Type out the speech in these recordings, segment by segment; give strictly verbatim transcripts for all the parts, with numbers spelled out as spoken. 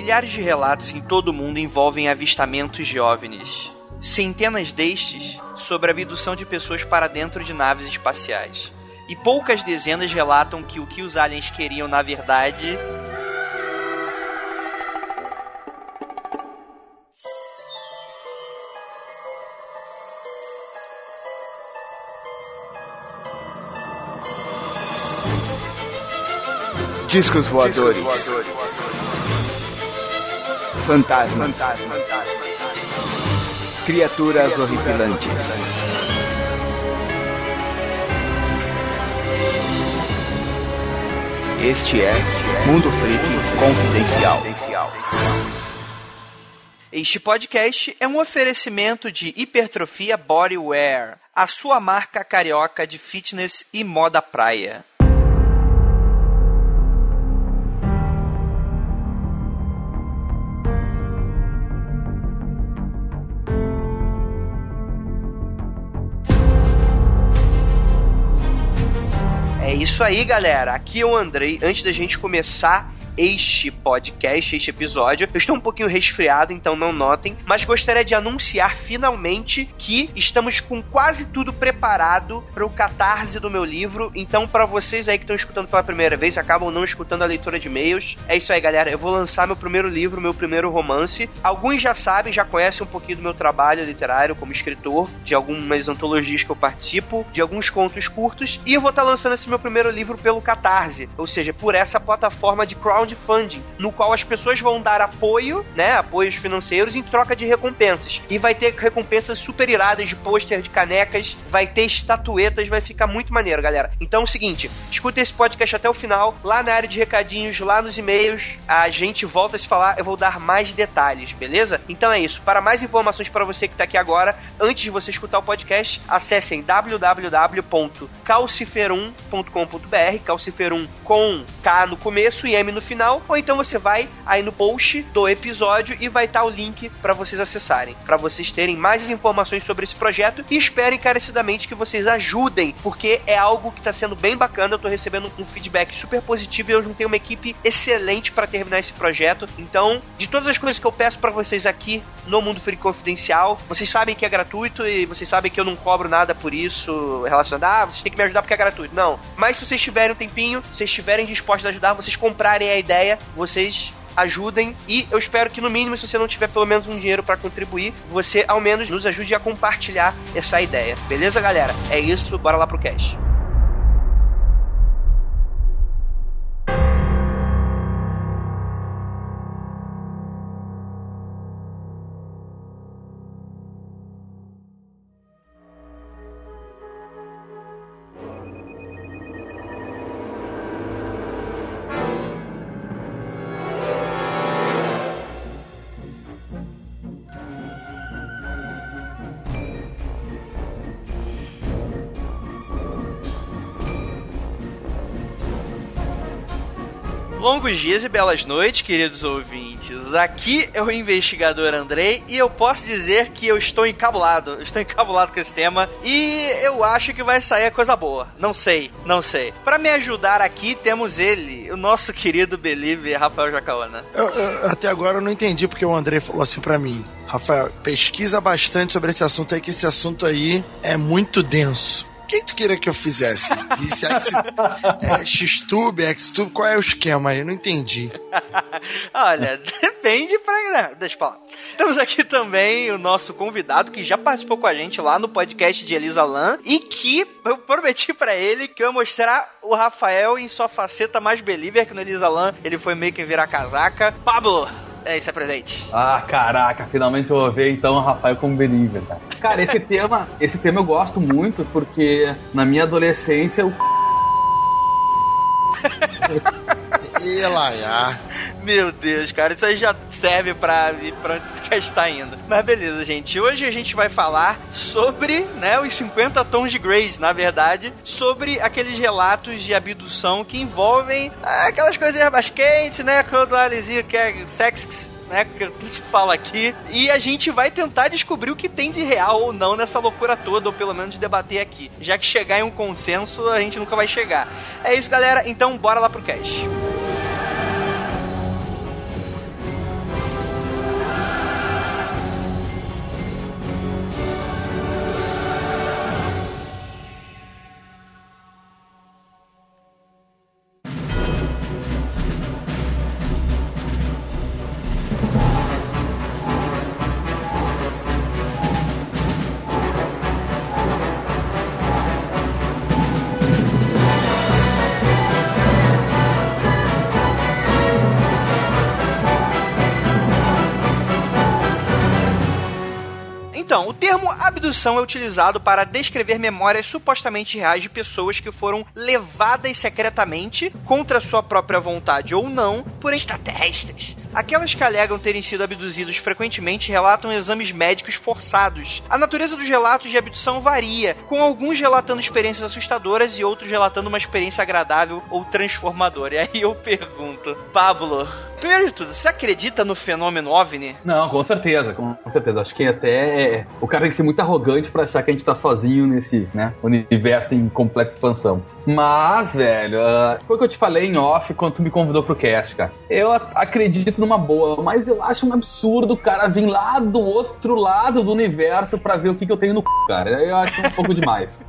milhares de relatos em todo o mundo envolvem avistamentos de OVNIs. Centenas destes sobre a abdução de pessoas para dentro de naves espaciais. E poucas dezenas relatam que o que os aliens queriam, na verdade... Discos voadores. Fantasmas. Criaturas horripilantes. Este é Mundo Freak Confidencial. Este podcast é um oferecimento de Hipertrofia Bodywear, a sua marca carioca de fitness e moda praia. É isso aí, galera. Aqui é o Andrei. Antes da gente começar este podcast, este episódio, eu estou um pouquinho resfriado, então não notem, mas gostaria de anunciar finalmente que estamos com quase tudo preparado para o catarse do meu livro. Então, para vocês aí que estão escutando pela primeira vez, acabam não escutando a leitura de e-mails, é isso aí, galera. Eu vou lançar meu primeiro livro, meu primeiro romance. Alguns já sabem, já conhecem um pouquinho do meu trabalho literário como escritor, de algumas antologias que eu participo, de alguns contos curtos, e eu vou estar lançando esse meu primeiro livro pelo Catarse, ou seja, por essa plataforma de crowdfunding, no qual as pessoas vão dar apoio, né, apoios financeiros em troca de recompensas. E vai ter recompensas super iradas de pôster, de canecas, vai ter estatuetas, vai ficar muito maneiro, galera. Então é o seguinte, escuta esse podcast até o final, lá na área de recadinhos, lá nos e-mails, a gente volta a se falar, eu vou dar mais detalhes, beleza? Então é isso. Para mais informações para você que tá aqui agora, antes de você escutar o podcast, acessem w w w ponto calciferum ponto com ponto b r, calciferum com K no começo e M no final, ou então você vai aí no post do episódio e vai estar o link para vocês acessarem, para vocês terem mais informações sobre esse projeto, e espero encarecidamente que vocês ajudem, porque é algo que está sendo bem bacana. Eu tô recebendo um feedback super positivo e eu juntei uma equipe excelente para terminar esse projeto. Então, de todas as coisas que eu peço para vocês aqui no Mundo Freak Confidencial, vocês sabem que é gratuito e vocês sabem que eu não cobro nada por isso relacionado, ah, vocês têm que me ajudar porque é gratuito. Não, mas se vocês tiverem um tempinho, se vocês estiverem dispostos a ajudar, vocês comprarem a ideia, vocês ajudem, e eu espero que no mínimo, se você não tiver pelo menos um dinheiro para contribuir, você ao menos nos ajude a compartilhar essa ideia. Beleza, galera? É isso, bora lá pro cast. Longos dias e belas noites, queridos ouvintes. Aqui é o investigador Andrei e eu posso dizer que eu estou encabulado. Eu estou encabulado com esse tema e eu acho que vai sair coisa boa. Não sei, não sei. Para me ajudar aqui, temos ele, o nosso querido believer, Rafael Jacaona. Eu, eu, até agora eu não entendi porque o Andrei falou assim pra mim: Rafael, pesquisa bastante sobre esse assunto aí, que esse assunto aí é muito denso. O que tu queria que eu fizesse? Visse X, é, Xtube, Xtube, qual é o esquema aí? Eu não entendi. Olha, depende pra... Deixa eu falar. Temos aqui também o nosso convidado, que já participou com a gente lá no podcast de Elisa Lam, e que eu prometi pra ele que eu ia mostrar o Rafael em sua faceta mais believer, que no Elisa Lam ele foi meio que virar casaca. Pablo! É isso, é presente. Ah, caraca, finalmente eu vou ver então o Rafael como believer, cara. Cara, esse tema, esse tema eu gosto muito porque na minha adolescência o E lá, já. Meu Deus, cara, isso aí já serve pra ir pra onde você quer estar indo. Mas beleza, gente. Hoje a gente vai falar sobre, né, os cinquenta tons de Grey, na verdade, sobre aqueles relatos de abdução que envolvem aquelas coisinhas mais quentes, né, quando a Alizinha quer sexo, né, que a gente fala aqui, e a gente vai tentar descobrir o que tem de real ou não nessa loucura toda, ou pelo menos debater aqui. Já que chegar em um consenso, a gente nunca vai chegar. É isso, galera. Então, bora lá pro cast. termo abdução é utilizado para descrever memórias supostamente reais de pessoas que foram levadas secretamente, contra sua própria vontade ou não, por extraterrestres. Aquelas que alegam terem sido abduzidos frequentemente relatam exames médicos forçados. A natureza dos relatos de abdução varia, com alguns relatando experiências assustadoras e outros relatando uma experiência agradável ou transformadora. E aí eu pergunto, Pablo, primeiro de tudo, você acredita no fenômeno OVNI? Não, com certeza, com certeza. Acho que até o cara tem que ser muito arrogante pra achar que a gente tá sozinho nesse, né, universo em completa expansão. Mas, velho, uh, foi o que eu te falei em off quando tu me convidou pro cast, cara. Eu acredito numa boa, mas eu acho um absurdo o cara vir lá do outro lado do universo pra ver o que, que eu tenho no c, cara. Eu acho um pouco demais.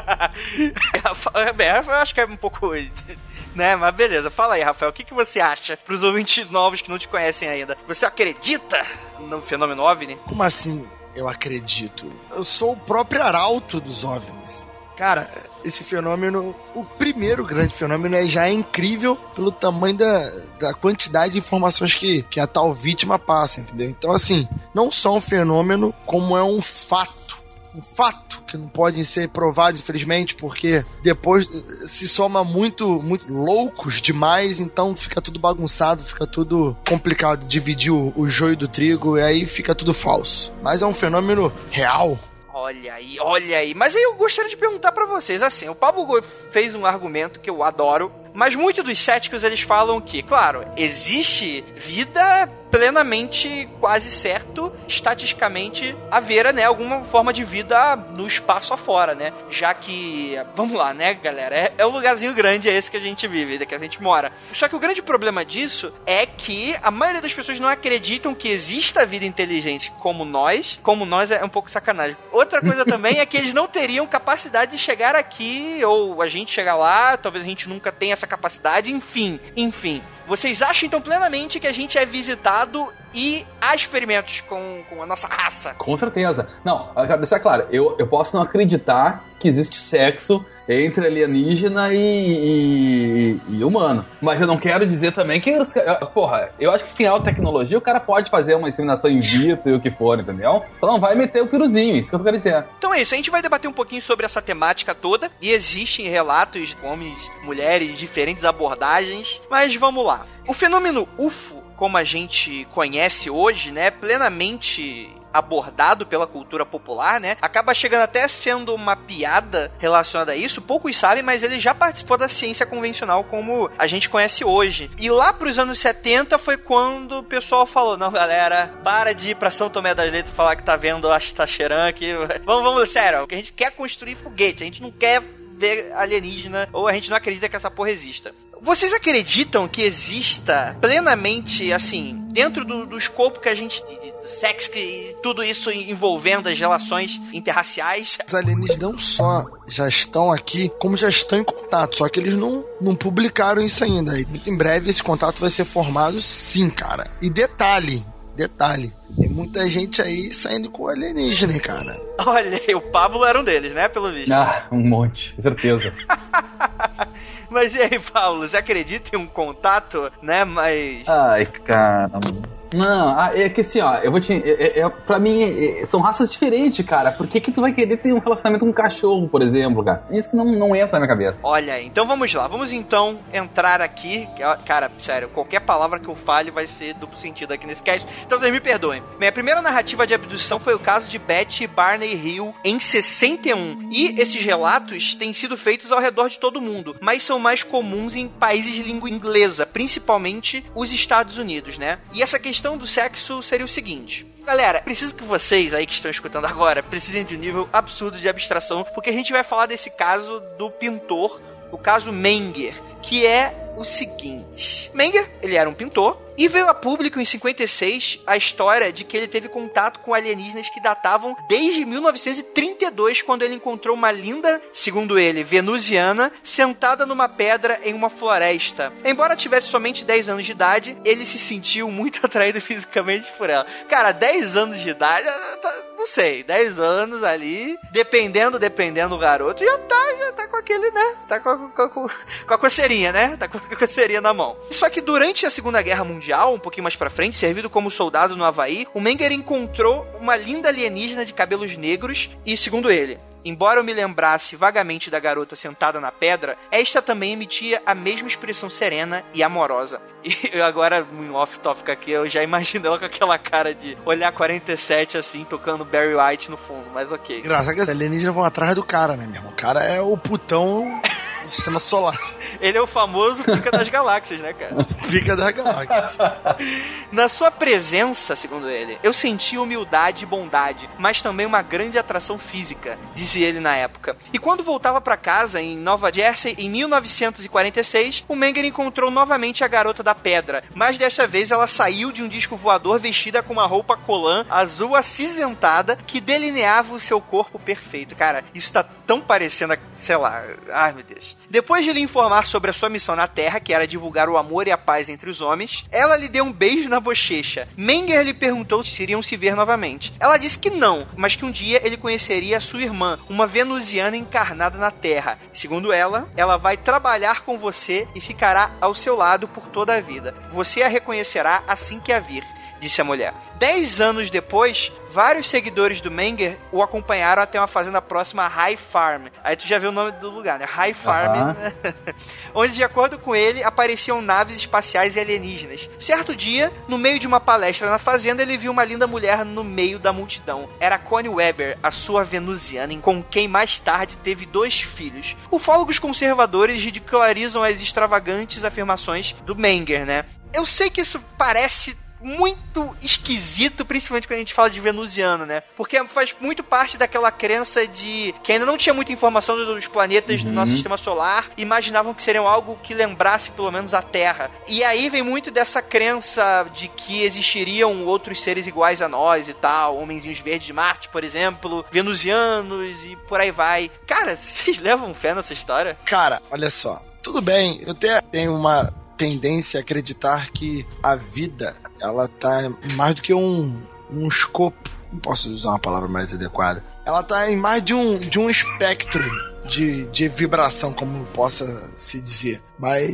É, eu acho que é um pouco... né, mas beleza, fala aí, Rafael, o que, que você acha pros ouvintes novos que não te conhecem ainda? Você acredita no fenômeno OVNI? Como assim eu acredito? Eu sou o próprio arauto dos OVNIs. Cara, esse fenômeno, o primeiro grande fenômeno é já é incrível pelo tamanho da, da quantidade de informações que, que a tal vítima passa, entendeu? Então, assim, não só um fenômeno, como é um fato. Um fato que não pode ser provado, infelizmente, porque depois se soma muito, muito loucos demais, então fica tudo bagunçado, fica tudo complicado, dividir o, o joio do trigo, e aí fica tudo falso. Mas é um fenômeno real. Olha aí, olha aí. Mas aí eu gostaria de perguntar pra vocês, assim, o Pablo fez um argumento que eu adoro, mas muitos dos céticos, eles falam que, claro, existe vida plenamente, quase certo, estatisticamente, haver, né, alguma forma de vida no espaço afora, né? Já que, vamos lá, né, galera? É, é um lugarzinho grande, é esse que a gente vive, que a gente mora. Só que o grande problema disso é que a maioria das pessoas não acreditam que exista vida inteligente como nós. Como nós é um pouco sacanagem. Outra coisa também é que eles não teriam capacidade de chegar aqui, ou a gente chegar lá, talvez a gente nunca tenha essa capacidade, enfim, enfim. Vocês acham então plenamente que a gente é visitado e há experimentos com, com a nossa raça? Com certeza. Não, eu quero deixar claro, eu, eu posso não acreditar que existe sexo entre alienígena e, e, e humano. Mas eu não quero dizer também que... Porra, eu acho que se tem alta tecnologia, o cara pode fazer uma inseminação in vitro e o que for, entendeu? Então não vai meter o piruzinho, isso que eu quero dizer. Então é isso, a gente vai debater um pouquinho sobre essa temática toda. E existem relatos de homens, mulheres, diferentes abordagens. Mas vamos lá. O fenômeno U F O, como a gente conhece hoje, né, plenamente abordado pela cultura popular, né, acaba chegando até sendo uma piada relacionada a isso. Poucos sabem, mas ele já participou da ciência convencional como a gente conhece hoje. E lá pros anos setenta foi quando o pessoal falou, não, galera, para de ir pra São Tomé das Letras falar que tá vendo a Tacheran aqui. Vamos, vamos, sério, que a gente quer construir foguete, a gente não quer ver alienígena, ou a gente não acredita que essa porra exista. Vocês acreditam que exista plenamente, assim, dentro do, do escopo que a gente... do sexo e tudo isso envolvendo as relações interraciais? Os alienígenas não só já estão aqui, como já estão em contato, só que eles não, não publicaram isso ainda. E muito em breve esse contato vai ser formado sim, cara. E detalhe, detalhe, tem muita gente aí saindo com alienígena, hein, cara. Olha, o Pablo era um deles, né, pelo visto. Ah, um monte, com certeza. Mas e aí, Pablo, você acredita em um contato, né, mas... Ai, caramba. Não, é que assim, ó, eu vou te... É, é, pra mim, é, são raças diferentes, cara. Por que que tu vai querer ter um relacionamento com um cachorro, por exemplo, cara? Isso que não, não entra na minha cabeça. Olha, então vamos lá. Vamos então entrar aqui. Cara, sério, qualquer palavra que eu fale vai ser duplo sentido aqui nesse cast. Então vocês me perdoem. Minha primeira narrativa de abdução foi o caso de Betty Barney Hill em sessenta e um. E esses relatos têm sido feitos ao redor de todo mundo, mas são mais comuns em países de língua inglesa, principalmente os Estados Unidos, né? E essa questão questão do sexo seria o seguinte. Galera, preciso que vocês aí que estão escutando agora precisem de um nível absurdo de abstração, porque a gente vai falar desse caso do pintor, o caso Menger, que é o seguinte. Menger, ele era um pintor, e veio a público em cinquenta e seis a história de que ele teve contato com alienígenas que datavam desde mil novecentos e trinta e dois, quando ele encontrou uma linda, segundo ele, venusiana, sentada numa pedra em uma floresta. Embora tivesse somente dez anos de idade, ele se sentiu muito atraído fisicamente por ela. Cara, dez anos de idade, não não sei, dez anos ali, dependendo, dependendo do garoto, já tá, já tá com aquele, né? Tá com a, com, com, com a coceirinha, né? Tá com a coceirinha na mão. Só que durante a Segunda Guerra Mundial, um pouquinho mais pra frente, servido como soldado no Havaí, o Menger encontrou uma linda alienígena de cabelos negros e, segundo ele, embora eu me lembrasse vagamente da garota sentada na pedra, esta também emitia a mesma expressão serena e amorosa. E eu agora, em off-topic aqui, eu já imagino ela com aquela cara de olhar quarenta e sete assim, tocando Barry White no fundo, mas ok. Engraçado que os alienígenas vão atrás do cara, né, meu irmão? O cara é o putão do sistema solar. Ele é o famoso pica das galáxias, né, cara? Pica das galáxias. Na sua presença, segundo ele, eu senti humildade e bondade, mas também uma grande atração física, dizia ele na época. E quando voltava pra casa, em Nova Jersey, em mil novecentos e quarenta e seis, o Menger encontrou novamente a garota da pedra, mas desta vez ela saiu de um disco voador vestida com uma roupa colã azul acinzentada que delineava o seu corpo perfeito. Cara, isso tá tão parecendo, a, sei lá, ai meu Deus. Depois de lhe informar sobre a sua missão na Terra, que era divulgar o amor e a paz entre os homens, ela lhe deu um beijo na bochecha. Menger lhe perguntou se iriam se ver novamente. Ela disse que não, mas que um dia ele conheceria a sua irmã, uma venusiana encarnada na Terra. Segundo ela, ela vai trabalhar com você e ficará ao seu lado por toda a vida. Você a reconhecerá assim que a vir, disse a mulher. Dez anos depois, vários seguidores do Menger o acompanharam até uma fazenda próxima a High Farm. Aí tu já viu o nome do lugar, né? High Farm. Uhum. Onde, de acordo com ele, apareciam naves espaciais e alienígenas. Certo dia, no meio de uma palestra na fazenda, ele viu uma linda mulher no meio da multidão. Era Connie Weber, a sua venusiana, com quem mais tarde teve dois filhos. Ufólogos conservadores ridicularizam as extravagantes afirmações do Menger, né? Eu sei que isso parece muito esquisito, principalmente quando a gente fala de venusiano, né? Porque faz muito parte daquela crença de que ainda não tinha muita informação dos planetas uhum. do nosso sistema solar, imaginavam que seriam algo que lembrasse pelo menos a Terra. E aí vem muito dessa crença de que existiriam outros seres iguais a nós e tal, homenzinhos verdes de Marte, por exemplo, venusianos e por aí vai. Cara, vocês levam fé nessa história? Cara, olha só, tudo bem, eu até tenho uma tendência a acreditar que a vida, ela tá mais do que um, um escopo, não posso usar uma palavra mais adequada, ela tá em mais de um, de um espectro de, de vibração, como possa se dizer, mas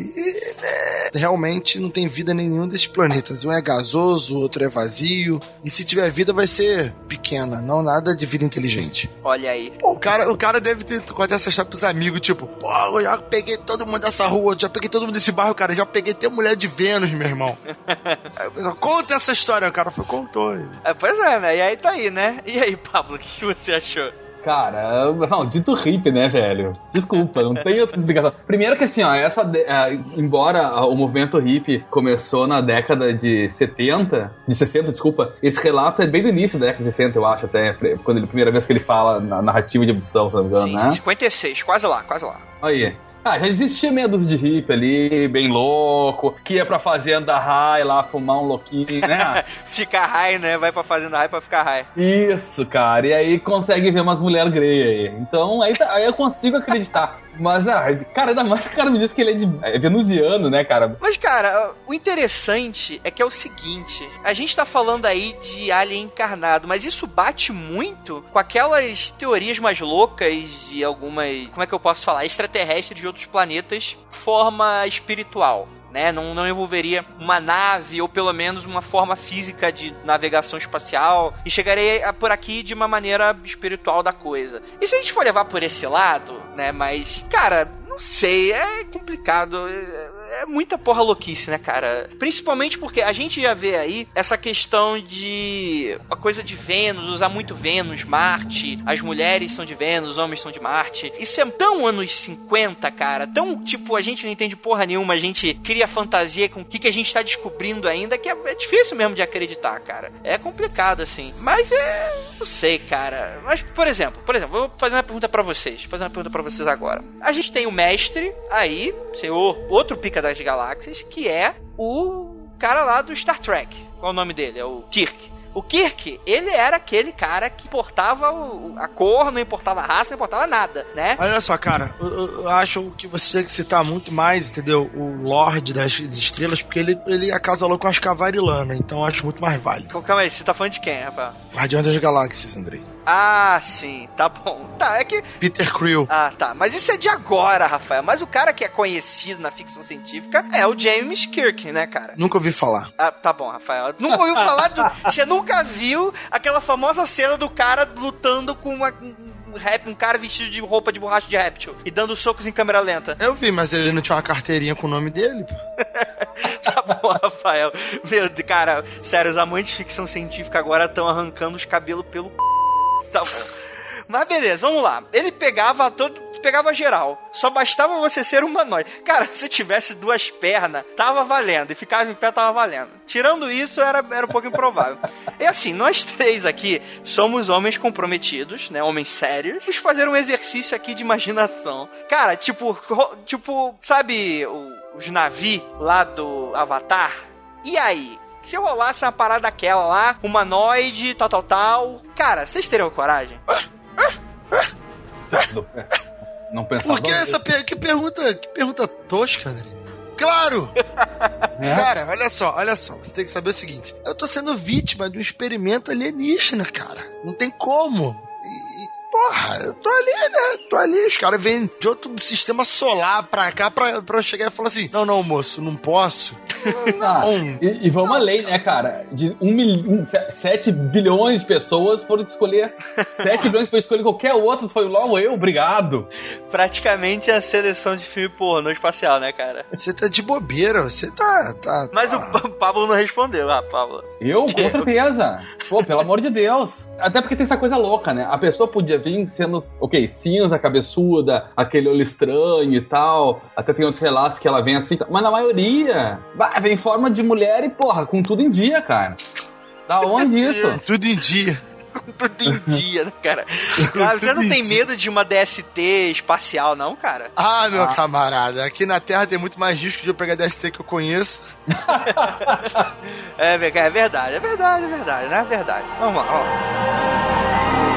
é, realmente não tem vida em nenhum desses planetas, um é gasoso, o outro é vazio, e se tiver vida vai ser pequena, não nada de vida inteligente. Olha aí. Pô, o cara, o cara deve ter contado essa história pros amigos, tipo, pô, eu já peguei todo mundo dessa rua, já peguei todo mundo desse bairro, cara, já peguei até mulher de Vênus, meu irmão. Aí o pessoal, conta essa história, o cara foi, contou. É, pois é, né, e aí tá aí, né? E aí, Pablo, o que você achou? Cara, maldito hippie, né, velho? Desculpa, não tem outra explicação. Primeiro que assim, ó, essa de... embora o movimento hippie começou na década de setenta, de sessenta, desculpa, esse relato é bem do início da década de sessenta, eu acho, até, quando ele, a primeira vez que ele fala na narrativa de abdução, se não me engano, Sim, né? cinquenta e seis, quase lá, quase lá. Aí. Ah, já existia meia dúzia de hippie ali, bem louco, que ia pra fazenda high lá, fumar um louquinho, né? Ficar high, né? Vai pra fazenda high pra ficar high. Isso, cara, e aí consegue ver umas mulheres grey aí. Então, aí, aí eu consigo acreditar. Mas, ah, cara, ainda mais que o cara me disse que ele é, de, é venusiano, né, cara? Mas, cara, o interessante é que é o seguinte, a gente tá falando aí de alien encarnado, mas isso bate muito com aquelas teorias mais loucas e algumas, como é que eu posso falar, extraterrestres de outros planetas, forma espiritual. Né? Não, não envolveria uma nave ou pelo menos uma forma física de navegação espacial e chegaria por aqui de uma maneira espiritual da coisa. E se a gente for levar por esse lado, né? Mas, cara, não sei, é complicado. É... É muita porra louquice, né, cara? Principalmente porque a gente já vê aí essa questão de... a coisa de Vênus, usar muito Vênus, Marte, as mulheres são de Vênus, os homens são de Marte. Isso é tão anos cinquenta, cara, tão, tipo, a gente não entende porra nenhuma, a gente cria fantasia com o que, que a gente tá descobrindo ainda, que é, é difícil mesmo de acreditar, cara. É complicado, assim. Mas é... não sei, cara. Mas, por exemplo, por exemplo, vou fazer uma pergunta pra vocês. Vou fazer uma pergunta pra vocês agora. A gente tem o mestre aí, senhor, outro pica das galáxias, que é o cara lá do Star Trek. Qual é o nome dele? É o Kirk. O Kirk, ele era aquele cara que importava o, a cor, não importava a raça, não importava nada, né? Olha só, cara, eu, eu acho que você tem que citar muito mais, entendeu? O Lorde das Estrelas, porque ele, ele acasalou com as Cavarilana, então eu acho muito mais válido. Calma aí, você tá falando de quem, Rafael? Guardião das Galáxias, Andrei. Ah, sim, tá bom. Tá, é que... Peter Creel. Ah, tá. Mas isso é de agora, Rafael. Mas o cara que é conhecido na ficção científica é o James Kirk, né, cara? Nunca ouvi falar. Ah, tá bom, Rafael. Nunca ouviu falar do... Você nunca viu aquela famosa cena do cara lutando com uma... Um, rap, um cara vestido de roupa de borracha de réptil e dando socos em câmera lenta. Eu vi, mas ele não tinha uma carteirinha com o nome dele. Tá bom, Rafael. Meu Deus, cara, sério, os amantes de ficção científica agora estão arrancando os cabelos pelo c... Tá bom. Mas beleza, vamos lá. Ele pegava todo, pegava geral. Só bastava você ser humanoide. Cara, se tivesse duas pernas, tava valendo. E ficava em pé, tava valendo. Tirando isso, era, era um pouco improvável. E assim, nós três aqui somos homens comprometidos, né? Homens sérios. Vamos fazer um exercício aqui de imaginação. Cara, tipo, tipo, sabe os navios lá do Avatar? E aí? Se eu rolasse uma parada daquela lá, humanoide, tal, tal, tal... Cara, vocês teriam coragem? Não pensava. Por que essa per- que pergunta, que pergunta tosca, André? Claro! É? Cara, olha só, olha só. Você tem que saber o seguinte. Eu tô sendo vítima de um experimento alienígena, cara. Não tem como. E, e, porra, eu tô ali, né? Tô ali. Os caras vêm de outro sistema solar pra cá pra, pra eu chegar e falar assim: não, não, moço, não posso. Ah, e, e vamos além, né, cara? De um milhão, sete bilhões de pessoas foram escolher. sete bilhões para escolher qualquer outro. Foi logo eu, obrigado. Praticamente a seleção de filme pornô espacial, né, cara? Você tá de bobeira, você tá. tá Mas tá. o Pablo não respondeu, ah, Pablo. Eu? Com certeza. Pô, pelo amor de Deus. Até porque tem essa coisa louca, né? A pessoa podia vir sendo, ok, cinza, cabeçuda, aquele olho estranho e tal. Até tem outros relatos que ela vem assim. Mas na maioria, vem em forma de mulher e, porra, com tudo em dia, cara. Da onde isso? Tudo em dia. Tudo em dia, né, cara? Ah, você não tem medo de uma D S T espacial, não, cara? Ah, meu ah. camarada, aqui na Terra tem muito mais risco de eu pegar D S T que eu conheço. É, é verdade, é verdade, é verdade, né? É verdade. Vamos lá, vamos lá.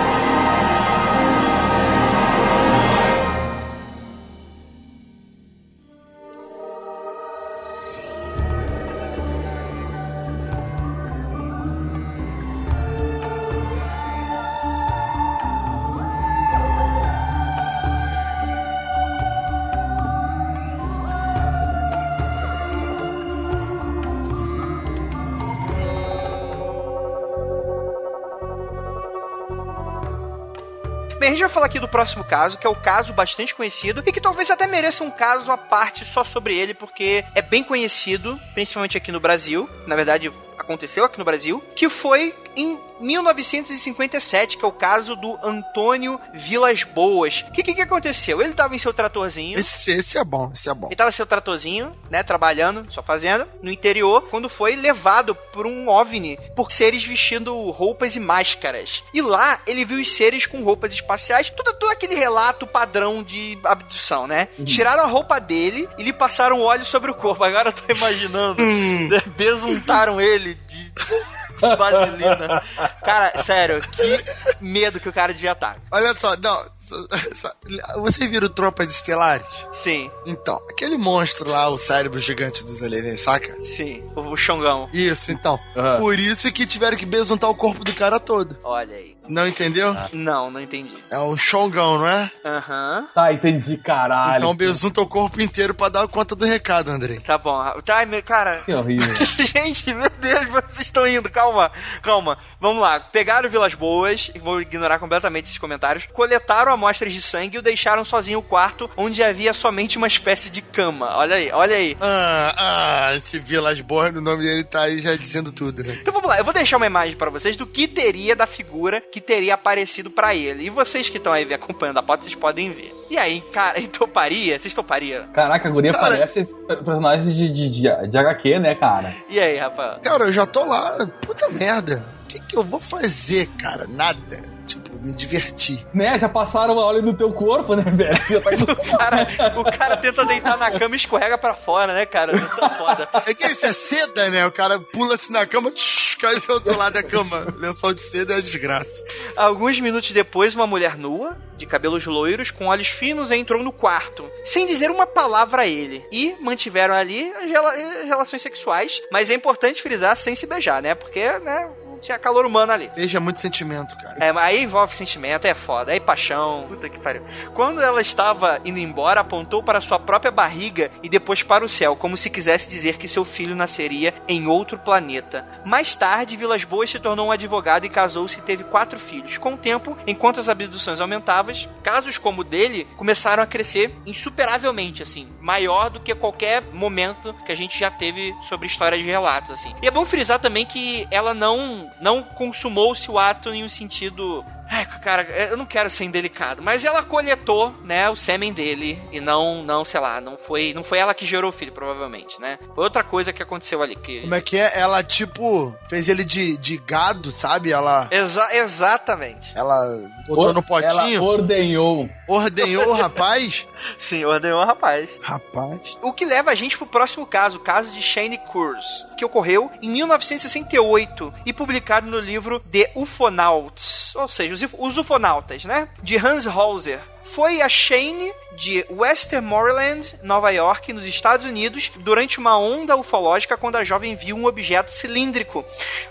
Bem, a gente vai falar aqui do próximo caso, que é o caso bastante conhecido e que talvez até mereça um caso à parte só sobre ele, porque é bem conhecido, principalmente aqui no Brasil. Na verdade, aconteceu aqui no Brasil, que foi em mil novecentos e cinquenta e sete, que é o caso do Antônio Vilas Boas. O que, que que aconteceu? Ele tava em seu tratorzinho. Esse, esse é bom, esse é bom. Ele tava em seu tratorzinho, né, trabalhando, sua fazenda, no interior, quando foi levado por um OVNI, por seres vestindo roupas e máscaras. E lá, ele viu os seres com roupas espaciais, todo, todo aquele relato padrão de abdução, né? Uhum. Tiraram a roupa dele e lhe passaram óleo sobre o corpo. Agora eu tô imaginando, né, besuntaram ele de... vaselina. Cara, sério, que medo que o cara devia estar. Olha só, não. Você viram Tropas Estelares? Sim. Então, aquele monstro lá, o cérebro gigante dos aliens, saca? Sim, o Xongão. Isso, então. Uhum. Por isso que tiveram que besuntar o corpo do cara todo. Olha aí. Não entendeu? Ah. Não, não entendi. É um Xongão, não é? Aham. Uhum. Tá, entendi, caralho. Então besunta o corpo inteiro pra dar conta do recado, Andrei. Tá bom. Tá, meu, cara... Que horrível. Gente, meu Deus, vocês estão indo. Calma, calma. Vamos lá. Pegaram Vilas Boas, vou ignorar completamente esses comentários, coletaram amostras de sangue e o deixaram sozinho no quarto, onde havia somente uma espécie de cama. Olha aí, olha aí. Ah, ah, esse Vilas Boas, no nome dele tá aí já dizendo tudo, né? Então vamos lá, eu vou deixar uma imagem pra vocês do que teria da figura que teria aparecido pra ele. E vocês que estão aí acompanhando a pauta, vocês podem ver. E aí, cara, e toparia? Vocês topariam? Caraca, a guria cara... parece esse personagem de, de, de, de H Q, né, cara? E aí, Rafael? Cara, eu já tô lá. Puta merda. O que, que eu vou fazer, cara? Nada. Tipo, me diverti. Né, já passaram a óleo no teu corpo, né, velho? Já tá... o, cara, o cara tenta deitar na cama e escorrega pra fora, né, cara? Não tá foda. É que isso é seda, né? O cara pula assim na cama, tsh, cai do outro lado da cama. Lençol de seda é desgraça. Alguns minutos depois, uma mulher nua, de cabelos loiros, com olhos finos, entrou no quarto, sem dizer uma palavra a ele. E mantiveram ali as rela- relações sexuais, mas é importante frisar sem se beijar, né? Porque, né, tinha calor humano ali. Beija muito sentimento, cara. É, aí envolve sentimento, é foda, aí paixão, puta que pariu. Quando ela estava indo embora, apontou para sua própria barriga e depois para o céu, como se quisesse dizer que seu filho nasceria em outro planeta. Mais tarde, Vilas Boas se tornou um advogado e casou-se e teve quatro filhos. Com o tempo, enquanto as abduções aumentavam, casos como o dele começaram a crescer insuperavelmente, assim, maior do que qualquer momento que a gente já teve sobre histórias de relatos, assim. E é bom frisar também que ela não não consumou-se o ato em um sentido... Ai, cara, eu não quero ser indelicado, mas ela coletou, né, o sêmen dele e não, não, sei lá, não foi, não foi ela que gerou o filho, provavelmente, né? Foi outra coisa que aconteceu ali. Que... Como é que é? Ela, tipo, fez ele de, de gado, sabe? Ela... Exa- exatamente. Ela botou no potinho. Ela ordenhou. Ordenhou o rapaz? Sim, ordenhou o rapaz. Rapaz. O que leva a gente pro próximo caso, o caso de Shane Kurz, que ocorreu em mil novecentos e sessenta e oito e publicado no livro The Ufonauts, ou seja, os, os ufonautas, né? De Hans Holzer. Foi a Shane de Westmoreland, Nova York, nos Estados Unidos, durante uma onda ufológica, quando a jovem viu um objeto cilíndrico,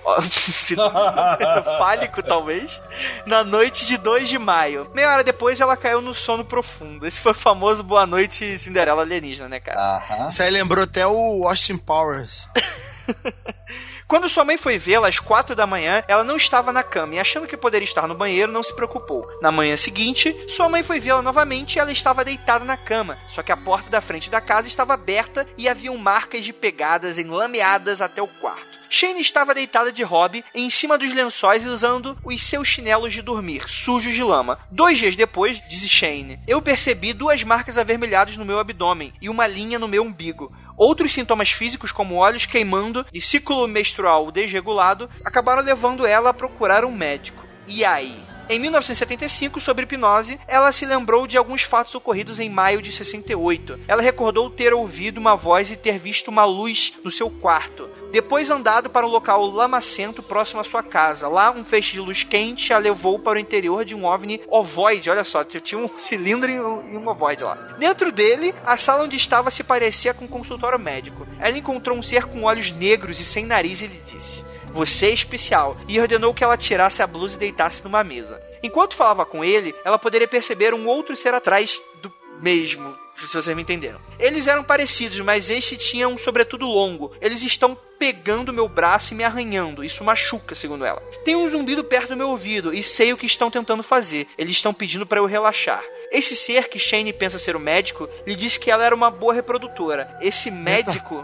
fálico talvez, na noite de dois de maio. Meia hora depois ela caiu no sono profundo. Esse foi o famoso Boa Noite Cinderela alienígena, né, cara? Uh-huh. Isso aí lembrou até o Austin Powers. Quando sua mãe foi vê-la às quatro da manhã, ela não estava na cama e, achando que poderia estar no banheiro, não se preocupou. Na manhã seguinte, sua mãe foi vê-la novamente e ela estava deitada na cama, só que a porta da frente da casa estava aberta e haviam marcas de pegadas enlameadas até o quarto. Shane estava deitada de hobby em cima dos lençóis e usando os seus chinelos de dormir, sujos de lama. Dois dias depois, disse Shane, eu percebi duas marcas avermelhadas no meu abdômen e uma linha no meu umbigo. Outros sintomas físicos, como olhos queimando e ciclo menstrual desregulado, acabaram levando ela a procurar um médico. E aí? Em mil novecentos e setenta e cinco, sob hipnose, ela se lembrou de alguns fatos ocorridos em maio de sessenta e oito. Ela recordou ter ouvido uma voz e ter visto uma luz no seu quarto. Depois andado para um local lamacento próximo à sua casa. Lá, um feixe de luz quente a levou para o interior de um OVNI ovoide. Olha só, tinha um cilindro e um ovoide lá. Dentro dele, a sala onde estava se parecia com um consultório médico. Ela encontrou um ser com olhos negros e sem nariz e lhe disse: você é especial, e ordenou que ela tirasse a blusa e deitasse numa mesa. Enquanto falava com ele, ela poderia perceber um outro ser atrás do mesmo, se vocês me entenderam. Eles eram parecidos, mas este tinha um sobretudo longo. Eles estão pegando meu braço e me arranhando. Isso machuca, segundo ela. Tem um zumbido perto do meu ouvido e sei o que estão tentando fazer. Eles estão pedindo para eu relaxar. Esse ser, que Shane pensa ser o médico, lhe disse que ela era uma boa reprodutora. Esse médico...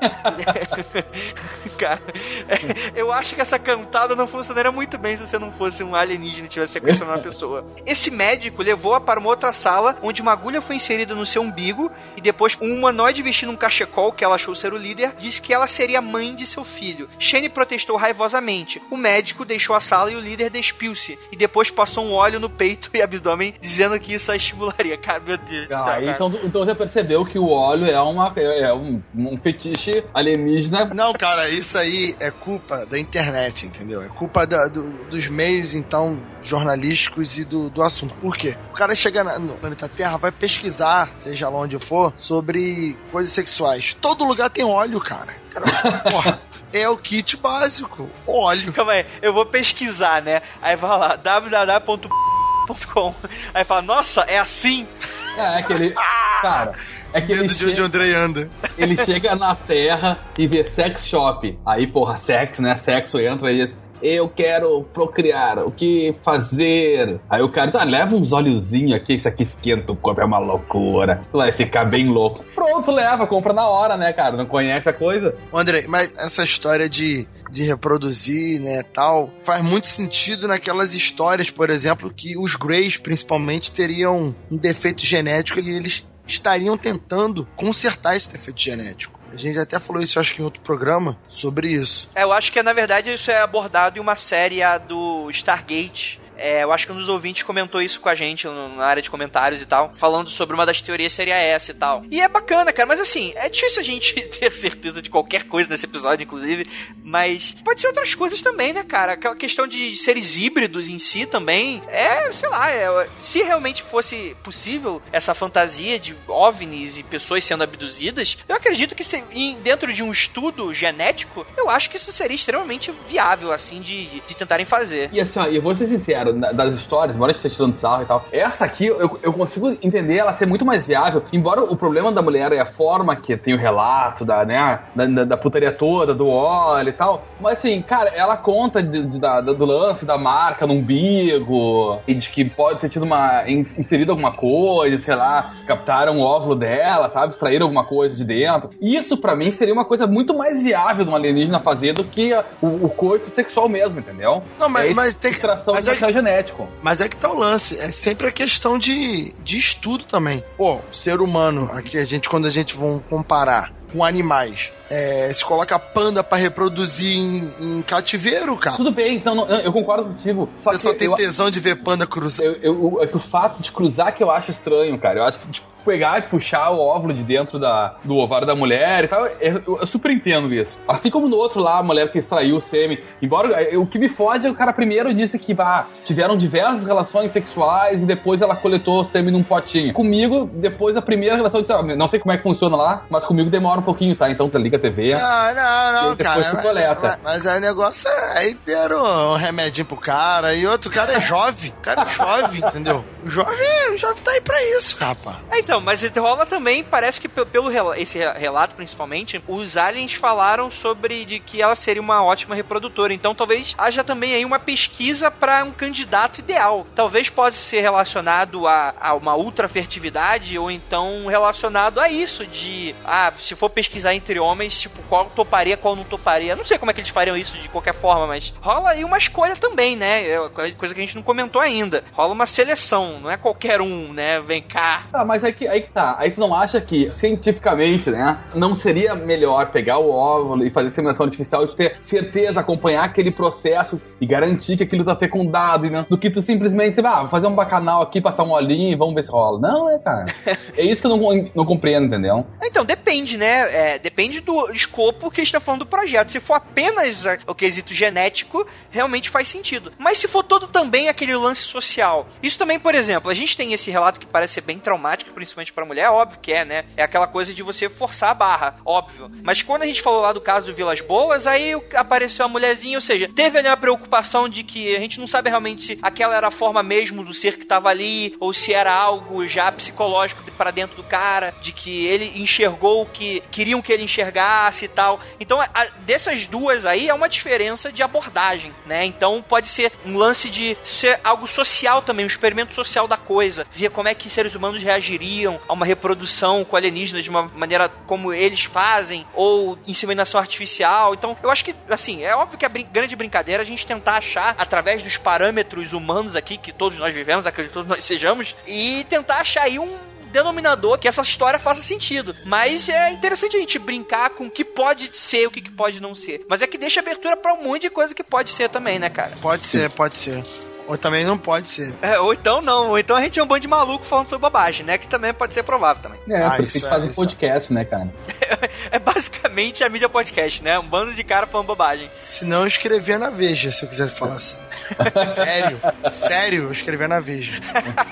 Cara, eu acho que essa cantada não funcionaria muito bem se você não fosse um alienígena e tivesse sequestrado uma pessoa. Esse médico levou-a para uma outra sala, onde uma agulha foi inserida no seu umbigo, e depois um humanoide vestindo um cachecol, que ela achou ser o líder, disse que ela seria mãe de seu filho. Shane protestou raivosamente. O médico deixou a sala e o líder despiu-se, e depois passou um óleo no peito e abdômen, dizendo que isso a estimularia. Cara, meu Deus do ah, céu, cara. Então, então já percebeu que o óleo é, uma, é um, um fetiche alienígena. Não, cara, isso aí é culpa da internet, entendeu? É culpa da, do, dos meios, então, jornalísticos e do, do assunto. Por quê? O cara chega na, no planeta Terra, vai pesquisar, seja lá onde for, sobre coisas sexuais. Todo lugar tem óleo, cara. Cara, porra. É o kit básico, óleo. Calma aí, eu vou pesquisar, né? Aí vai lá, w w w ponto ponto com. Aí fala, nossa, é assim? É, é que ele... Cara... É que Medo ele de chega, onde o Andrei anda. Ele chega na Terra e vê sex shop. Aí, porra, sexo, né? Sexo entra e diz... Eu quero procriar, o que fazer? Aí o cara diz, ah, leva uns óleozinhos aqui, isso aqui esquenta o corpo, é uma loucura. Tu vai ficar bem louco. Pronto, leva, compra na hora, né, cara? Não conhece a coisa? Andrei, mas essa história de, de reproduzir, né, tal, faz muito sentido naquelas histórias, por exemplo, que os Greys, principalmente, teriam um defeito genético e eles estariam tentando consertar esse defeito genético. A gente até falou isso, acho que em outro programa, sobre isso. É, eu acho que, na verdade, isso é abordado em uma série a do Stargate, É, eu acho que um dos ouvintes comentou isso com a gente no, na área de comentários e tal, falando sobre uma das teorias seria essa e tal. E é bacana, cara, mas assim, é difícil a gente ter certeza de qualquer coisa nesse episódio, inclusive, mas pode ser outras coisas também, né, cara? Aquela questão de seres híbridos em si também, é, sei lá, é, se realmente fosse possível essa fantasia de OVNIs e pessoas sendo abduzidas, eu acredito que se, dentro de um estudo genético, eu acho que isso seria extremamente viável, assim, de, de tentarem fazer. E assim, ó, eu vou ser sincero, das histórias, embora esteja tirando sarro e tal, essa aqui eu, eu consigo entender ela ser muito mais viável, embora o problema da mulher é a forma que tem o relato da, né, da, da, da putaria toda, do óleo e tal, mas assim, cara, ela conta de, de, da, do lance da marca no umbigo, e de que pode ter tido uma, inserido alguma coisa, sei lá, captaram o óvulo dela, sabe, extraíram alguma coisa de dentro. Isso pra mim seria uma coisa muito mais viável de um alienígena fazer do que o, o coito sexual mesmo, entendeu? Não, mas, é mas tem que... extração mas de é material que, genético. Mas é que tá o lance, é sempre a questão de, de estudo também. Pô, o ser humano, aqui a gente, quando a gente vai comparar com animais, é, se coloca panda pra reproduzir em, em cativeiro, cara. Tudo bem, então não, eu concordo contigo. Só eu que só tenho eu, tesão de ver panda cruzar. Eu, eu, é que o fato de cruzar que eu acho estranho, cara. Eu acho que, tipo, pegar e puxar o óvulo de dentro da, do ovário da mulher e tal, eu, eu, eu super entendo isso. Assim como no outro lá, a mulher que extraiu o sêmen. Embora, o que me fode é o cara primeiro disse que, bah, tiveram diversas relações sexuais e depois ela coletou o sêmen num potinho. Comigo, depois a primeira relação, de, não sei como é que funciona lá, mas comigo demora um pouquinho, tá? Então liga a T V. Não, não, não, cara. Se coleta. Mas, mas aí o negócio é, aí deram um remedinho pro cara e outro cara é jovem. O cara é jovem, entendeu? O jovem, o jovem tá aí pra isso, rapaz. É, então, mas rola também, parece que pelo rel- esse relato, principalmente, os aliens falaram sobre de que ela seria uma ótima reprodutora. Então, talvez haja também aí uma pesquisa para um candidato ideal. Talvez possa ser relacionado a, a uma ultrafertilidade ou então relacionado a isso de, ah, se for pesquisar entre homens, tipo, qual toparia, qual não toparia. Não sei como é que eles fariam isso de qualquer forma, mas rola aí uma escolha também, né? É coisa que a gente não comentou ainda. Rola uma seleção, não é qualquer um, né? Vem cá. Ah, mas aí que, aí que tá. Aí tu não acha que, cientificamente, né, não seria melhor pegar o óvulo e fazer seminação artificial e tu ter certeza, acompanhar aquele processo e garantir que aquilo tá fecundado, e não, do que tu simplesmente, ah, vou fazer um bacanal aqui, passar um olhinho e vamos ver se rola. Não, é, cara. É isso que eu não, não compreendo, entendeu? Então, depende, né? É, depende do escopo que a gente tá falando do projeto. Se for apenas a, o quesito genético, realmente faz sentido. Mas se for todo também aquele lance social. Isso também, por exemplo, a gente tem esse relato que parece ser bem traumático, principalmente pra mulher, óbvio que é, né? É aquela coisa de você forçar a barra, óbvio. Mas quando a gente falou lá do caso do Vilas Boas, aí apareceu a mulherzinha, ou seja, teve ali uma preocupação de que a gente não sabe realmente se aquela era a forma mesmo do ser que tava ali, ou se era algo já psicológico pra dentro do cara, de que ele enxergou o que queriam que ele enxergasse e tal. Então, a, dessas duas aí é uma diferença de abordagem, né? Então, pode ser um lance de ser algo social também, um experimento social da coisa, ver como é que seres humanos reagiriam a uma reprodução com alienígenas de uma maneira como eles fazem, ou inseminação artificial. Então, eu acho que, assim, é óbvio que a brin- grande brincadeira é a gente tentar achar, através dos parâmetros humanos aqui, que todos nós vivemos, acredito que todos nós sejamos, e tentar achar aí um denominador que essa história faça sentido. Mas é interessante a gente brincar com o que pode ser e o que pode não ser. Mas é que deixa abertura pra um monte de coisa que pode ser também, né, cara? Pode ser, pode ser. Ou também não pode ser. É, ou então não, ou então a gente é um bando de maluco falando sobre bobagem, né? Que também pode ser provável também. É, Ah, por isso que isso é, faz um isso é. podcast, né, cara? É basicamente a mídia podcast, né? Um bando de cara falando bobagem. Se não, eu escrevia na Veja, se eu quisesse falar assim. Sério, sério, eu escrevia na Veja.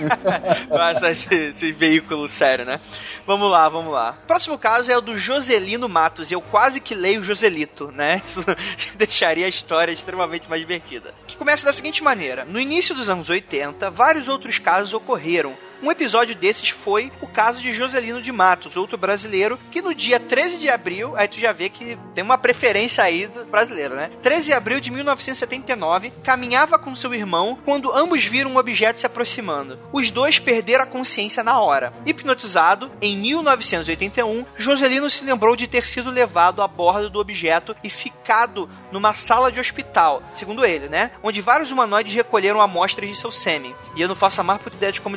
Nossa, esse, esse veículo sério, né? Vamos lá, vamos lá. Próximo caso é o do Joselino Matos. Eu quase que leio Joselito, né? Isso deixaria a história extremamente mais divertida. Que começa da seguinte maneira. No início dos anos oitenta, vários outros casos ocorreram. Um episódio desses foi o caso de Joselino de Matos, outro brasileiro, que no dia treze de abril, aí tu já vê que tem uma preferência aí do brasileiro, né? treze de abril de mil novecentos e setenta e nove, caminhava com seu irmão quando ambos viram um objeto se aproximando. Os dois perderam a consciência na hora. Hipnotizado, em mil novecentos e oitenta e um, Joselino se lembrou de ter sido levado a bordo do objeto e ficado numa sala de hospital, segundo ele, né? Onde vários humanoides recolheram amostras de seu sêmen. E eu não faço a mais puta ideia de como eles faziam isso.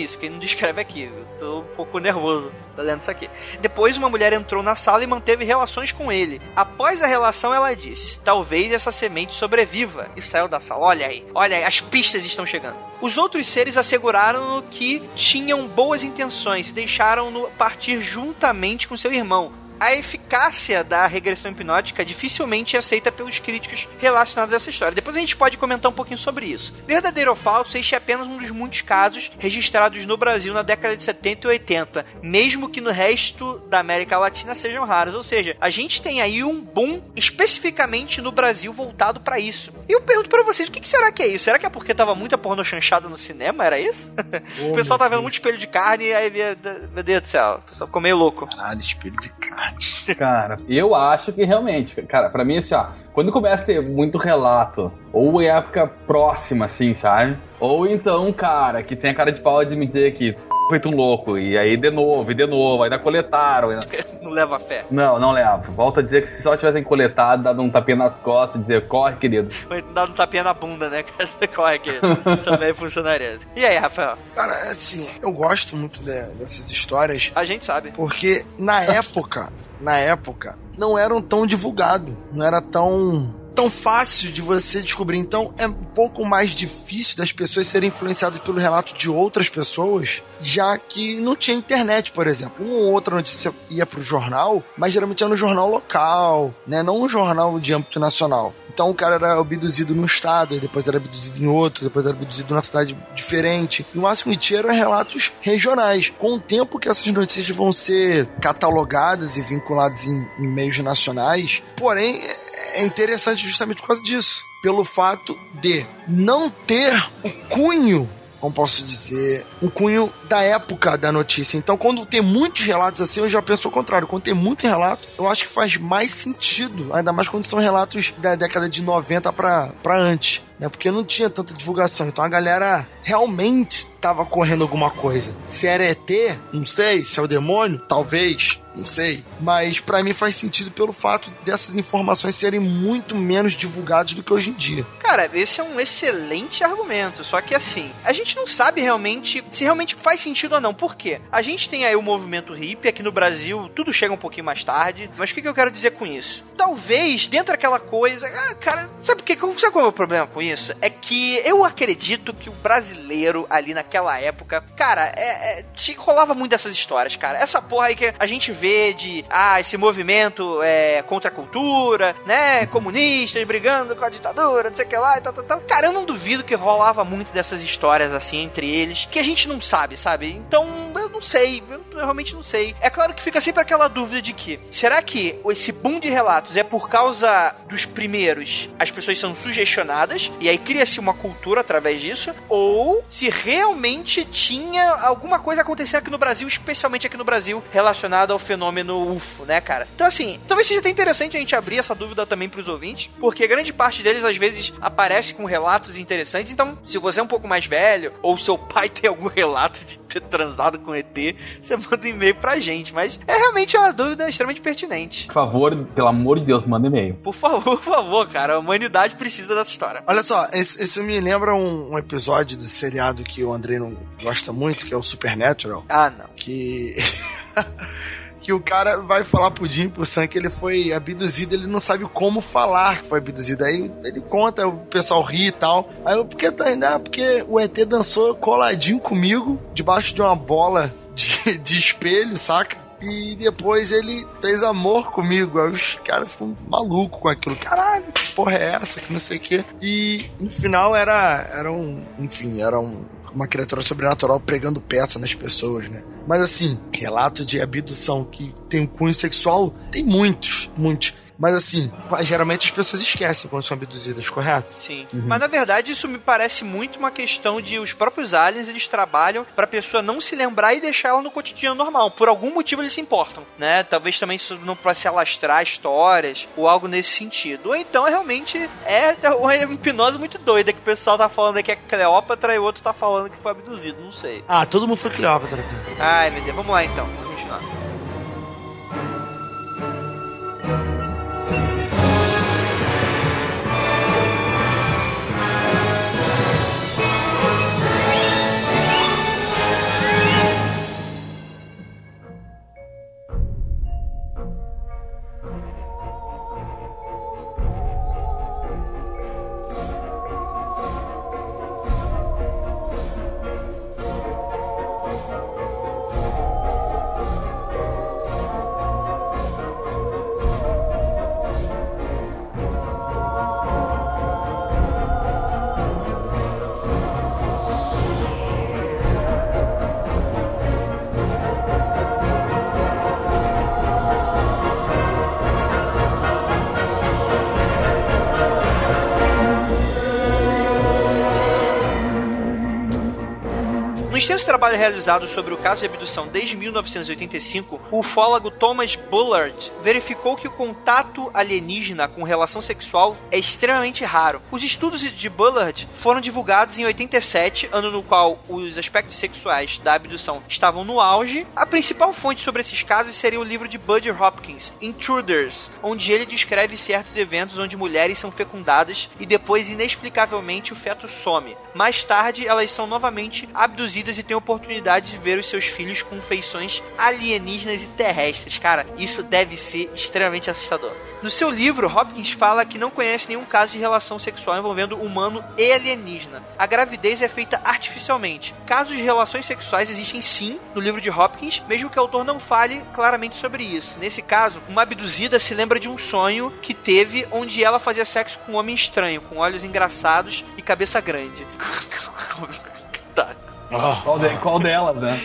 isso, que ele não descreve aqui. Eu tô um pouco nervoso lendo isso aqui. Depois, uma mulher entrou na sala e manteve relações com ele. Após a relação, ela disse: talvez essa semente sobreviva. E saiu da sala. Olha aí, olha aí, as pistas estão chegando. Os outros seres asseguraram que tinham boas intenções e deixaram-no partir juntamente com seu irmão. A eficácia da regressão hipnótica dificilmente é aceita pelos críticos relacionados a essa história. Depois a gente pode comentar um pouquinho sobre isso. Verdadeiro ou falso, este é apenas um dos muitos casos registrados no Brasil na década de setenta e oitenta, mesmo que no resto da América Latina sejam raros. Ou seja, a gente tem aí um boom especificamente no Brasil voltado pra isso. E eu pergunto pra vocês, o que, que será que é isso? Será que é porque tava muita pornô chanchada no cinema? Era isso? Oh, o pessoal tava vendo muito espelho de carne e aí, meu Deus do céu, o pessoal ficou meio louco. Caralho, espelho de carne. Cara, eu acho que realmente, cara, pra mim, assim, ó, quando começa a ter muito relato, ou em época próxima, assim, sabe? Ou então, cara, que tem a cara de pau de me dizer que feito um louco, e aí de novo, e de novo, ainda coletaram. Ainda... Não leva fé. Não, não leva. Volta a dizer que se só tivessem coletado, dado um tapinha nas costas, dizer, corre, querido. Foi dado um tapinha na bunda, né? Corre, querido. Também funcionaria. E aí, Rafael? Cara, assim, eu gosto muito de, dessas histórias. A gente sabe. Porque na época, na época, não eram tão divulgados, não era tão... tão fácil de você descobrir. Então é um pouco mais difícil das pessoas serem influenciadas pelo relato de outras pessoas, já que não tinha internet, por exemplo. Uma ou outra notícia ia pro jornal, mas geralmente era no jornal local, né? Não um jornal de âmbito nacional. Então o cara era abduzido num estado, depois era abduzido em outro, depois era abduzido numa cidade diferente. E o máximo que tinha eram relatos regionais. Com o tempo que essas notícias vão ser catalogadas e vinculadas em, em meios nacionais, porém é interessante justamente por causa disso. Pelo fato de não ter o cunho, como posso dizer, um cunho da época da notícia. Então, quando tem muitos relatos assim, eu já penso o contrário. Quando tem muito relato, eu acho que faz mais sentido, ainda mais quando são relatos da década de noventa pra, pra antes, né? Porque não tinha tanta divulgação. Então, a galera realmente tava correndo alguma coisa. Se era E T, não sei. Se é o demônio, talvez, não sei. Mas pra mim faz sentido pelo fato dessas informações serem muito menos divulgadas do que hoje em dia. Cara, esse é um excelente argumento. Só que assim, a gente não sabe realmente se realmente faz sentido ou não. Por quê? A gente tem aí o movimento hippie aqui no Brasil, tudo chega um pouquinho mais tarde. Mas o que, que eu quero dizer com isso? Talvez dentro daquela coisa, ah, cara, sabe o que? Sabe qual é o problema com isso? É que eu acredito que o brasileiro ali naquela época, cara, é, é, te, rolava muito dessas histórias, cara. Essa porra aí que a gente vê de, ah, esse movimento é contra a cultura, né, comunistas brigando com a ditadura, não sei o que lá e tal, tal, tal. Cara, eu não duvido que rolava muito dessas histórias assim entre eles, que a gente não sabe, sabe? Então, eu não sei, eu realmente não sei. É claro que fica sempre aquela dúvida de que, será que esse boom de relatos é por causa dos primeiros, as pessoas são sugestionadas, e aí cria-se uma cultura através disso, ou se realmente tinha alguma coisa acontecendo aqui no Brasil, especialmente aqui no Brasil, relacionado ao fenômeno U F O, né, cara? Então, assim, talvez seja até interessante a gente abrir essa dúvida também pros ouvintes, porque grande parte deles, às vezes, aparece com relatos interessantes. Então, se você é um pouco mais velho, ou seu pai tem algum relato de ter transado com E T, você manda um e-mail pra gente. Mas é realmente uma dúvida extremamente pertinente. Por favor, pelo amor de Deus, manda e-mail. Por favor, por favor, cara. A humanidade precisa dessa história. Olha só, isso, isso me lembra um, um episódio do seriado que o Andrei não gosta muito, que é o Supernatural. Ah, não. Que... que o cara vai falar pro Jim, pro Sam, que ele foi abduzido, ele não sabe como falar que foi abduzido. Aí ele conta, o pessoal ri e tal. Aí eu, por que tá ainda? Ah, porque o E T dançou coladinho comigo, debaixo de uma bola de, de espelho, saca? E depois ele fez amor comigo. Aí os caras ficam malucos com aquilo. Caralho, que porra é essa? Que não sei o quê. E no final era, era um... Enfim, era um... uma criatura sobrenatural pregando peça nas pessoas, né? Mas assim, relato de abdução que tem um cunho sexual, tem muitos, muitos. Mas assim, geralmente as pessoas esquecem quando são abduzidas, correto? Sim. Uhum. Mas na verdade isso me parece muito uma questão de os próprios aliens, eles trabalham pra pessoa não se lembrar e deixar ela no cotidiano normal. Por algum motivo eles se importam, né? Talvez também isso não pra se alastrar histórias ou algo nesse sentido. Ou então realmente é uma hipnose muito doida que o pessoal tá falando que é Cleópatra e o outro tá falando que foi abduzido, não sei. Ah, todo mundo foi Cleópatra, cara. Ai, meu Deus. Vamos lá então. Vamos continuar. extenso trabalho realizado sobre o caso de abdução desde mil novecentos e oitenta e cinco, o ufólogo Thomas Bullard verificou que o contato alienígena com relação sexual é extremamente raro. Os estudos de Bullard foram divulgados em oitenta e sete, ano no qual os aspectos sexuais da abdução estavam no auge. A principal fonte sobre esses casos seria o livro de Bud Hopkins, Intruders, onde ele descreve certos eventos onde mulheres são fecundadas e depois, inexplicavelmente, o feto some. Mais tarde, elas são novamente abduzidas e têm a oportunidade de ver os seus filhos com feições alienígenas e terrestres. Cara, isso deve ser extremamente assustador. No seu livro, Hopkins fala que não conhece nenhum caso de relação sexual envolvendo humano e alienígena. A gravidez é feita artificialmente. Casos de relações sexuais existem sim no livro de Hopkins, mesmo que o autor não fale claramente sobre isso. Nesse caso, uma abduzida se lembra de um sonho que teve onde ela fazia sexo com um homem estranho, com olhos engraçados e cabeça grande. Tá. Qual, de, qual delas, né?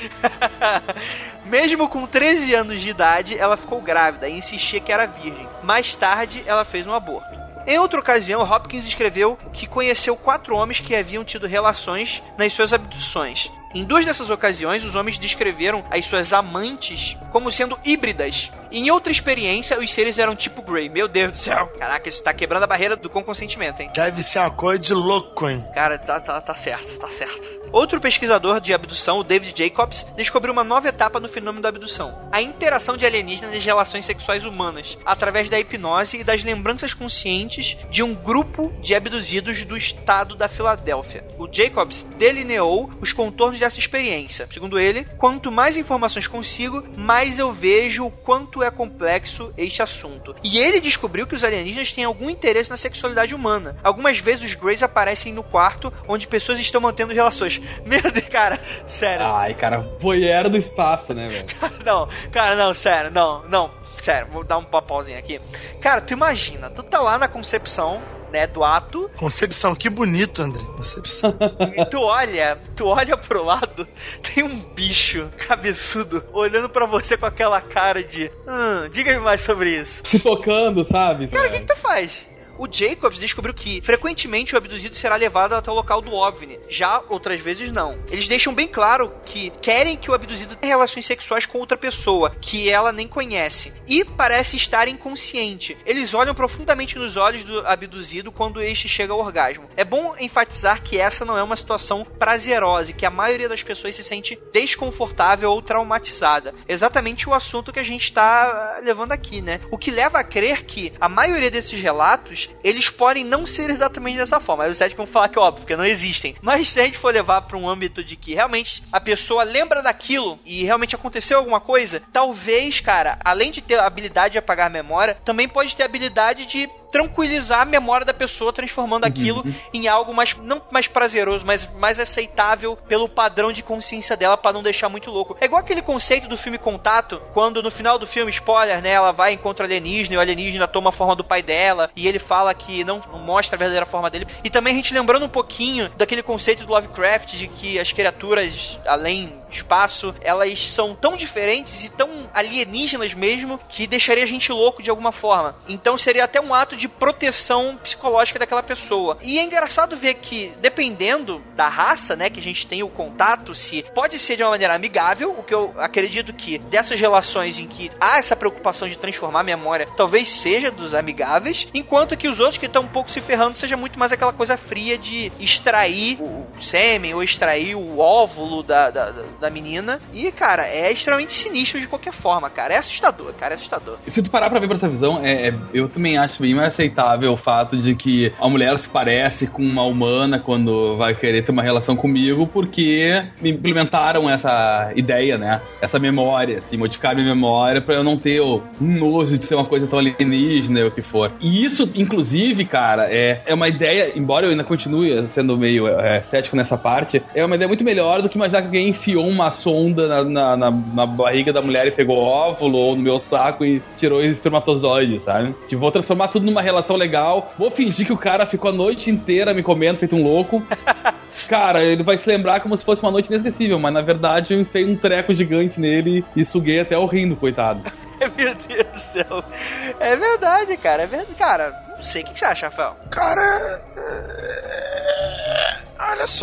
Mesmo com treze anos de idade, ela ficou grávida e insistia que era virgem. Mais tarde, ela fez um aborto. Em outra ocasião, Hopkins escreveu que conheceu quatro homens que haviam tido relações nas suas abduções. Em duas dessas ocasiões, os homens descreveram as suas amantes como sendo híbridas. Em outra experiência, os seres eram tipo Grey. Meu Deus do céu. Caraca, isso tá quebrando a barreira do consentimento, hein? Deve ser uma coisa de louco, hein? Cara, tá, tá, tá certo, tá certo. Outro pesquisador de abdução, o David Jacobs, descobriu uma nova etapa no fenômeno da abdução. A interação de alienígenas nas relações sexuais humanas, através da hipnose e das lembranças conscientes de um grupo de abduzidos do estado da Filadélfia. O Jacobs delineou os contornos dessa experiência. Segundo ele, quanto mais informações consigo, mais eu vejo o quanto é complexo este assunto. E ele descobriu que os alienígenas têm algum interesse na sexualidade humana. Algumas vezes os Greys aparecem no quarto onde pessoas estão mantendo relações. Meu Deus, cara, sério. Ai, cara, voyeur do espaço, né, velho? Não, cara, não, sério, não, não. Sério, vou dar um pauzinho aqui. Cara, tu imagina, tu tá lá na concepção, né, do ato. Concepção, que bonito, André. Concepção. E tu olha, tu olha pro lado, tem um bicho cabeçudo olhando pra você com aquela cara de hum, diga-me mais sobre isso. Se tocando, sabe? Cara, o que que tu faz? O Jacobs descobriu que, frequentemente, o abduzido será levado até o local do OVNI. Já outras vezes, não. Eles deixam bem claro que querem que o abduzido tenha relações sexuais com outra pessoa, que ela nem conhece. E parece estar inconsciente. Eles olham profundamente nos olhos do abduzido quando este chega ao orgasmo. É bom enfatizar que essa não é uma situação prazerosa e que a maioria das pessoas se sente desconfortável ou traumatizada. Exatamente o assunto que a gente está levando aqui, né? O que leva a crer que a maioria desses relatos eles podem não ser exatamente dessa forma. Aí os céticos vão falar que é óbvio, porque não existem. Mas se a gente for levar para um âmbito de que realmente a pessoa lembra daquilo e realmente aconteceu alguma coisa, talvez, cara, além de ter a habilidade de apagar a memória, também pode ter a habilidade de tranquilizar a memória da pessoa, transformando aquilo uhum. em algo mais, não mais prazeroso, mas mais aceitável pelo padrão de consciência dela, pra não deixar muito louco. É igual aquele conceito do filme Contato, quando no final do filme, spoiler, né, ela vai e encontra o alienígena, e o alienígena toma a forma do pai dela, e ele fala que não mostra a verdadeira forma dele. E também a gente lembrando um pouquinho daquele conceito do Lovecraft, de que as criaturas, além espaço, elas são tão diferentes e tão alienígenas mesmo, que deixaria a gente louco de alguma forma. Então seria até um ato de proteção psicológica daquela pessoa. E é engraçado ver que, dependendo da raça, né, que a gente tem o contato, se pode ser de uma maneira amigável, o que eu acredito que dessas relações em que há essa preocupação de transformar a memória, talvez seja dos amigáveis, enquanto que os outros que estão um pouco se ferrando seja muito mais aquela coisa fria de extrair o sêmen ou extrair o óvulo da, da, da menina. E, cara, é extremamente sinistro de qualquer forma, cara. É assustador, cara, é assustador. Se tu parar pra ver por essa visão, é, é, eu também acho bem mais aceitável o fato de que a mulher se parece com uma humana quando vai querer ter uma relação comigo, porque implementaram essa ideia, né? Essa memória, assim, modificar a minha memória pra eu não ter o nojo de ser uma coisa tão alienígena ou o que for. E isso, inclusive, cara, é, é uma ideia, embora eu ainda continue sendo meio é, cético nessa parte, é uma ideia muito melhor do que imaginar que alguém enfiou uma sonda na, na, na, na barriga da mulher e pegou óvulo ou no meu saco e tirou os espermatozoides, sabe? Tipo, vou transformar tudo numa relação legal, vou fingir que o cara ficou a noite inteira me comendo feito um louco. Cara, ele vai se lembrar como se fosse uma noite inesquecível, mas na verdade eu enfiei um treco gigante nele e suguei até o rindo, coitado. Meu Deus do céu. É verdade, cara. É verdade. Cara, não sei. O que você acha, Rafael? Cara... Olha só.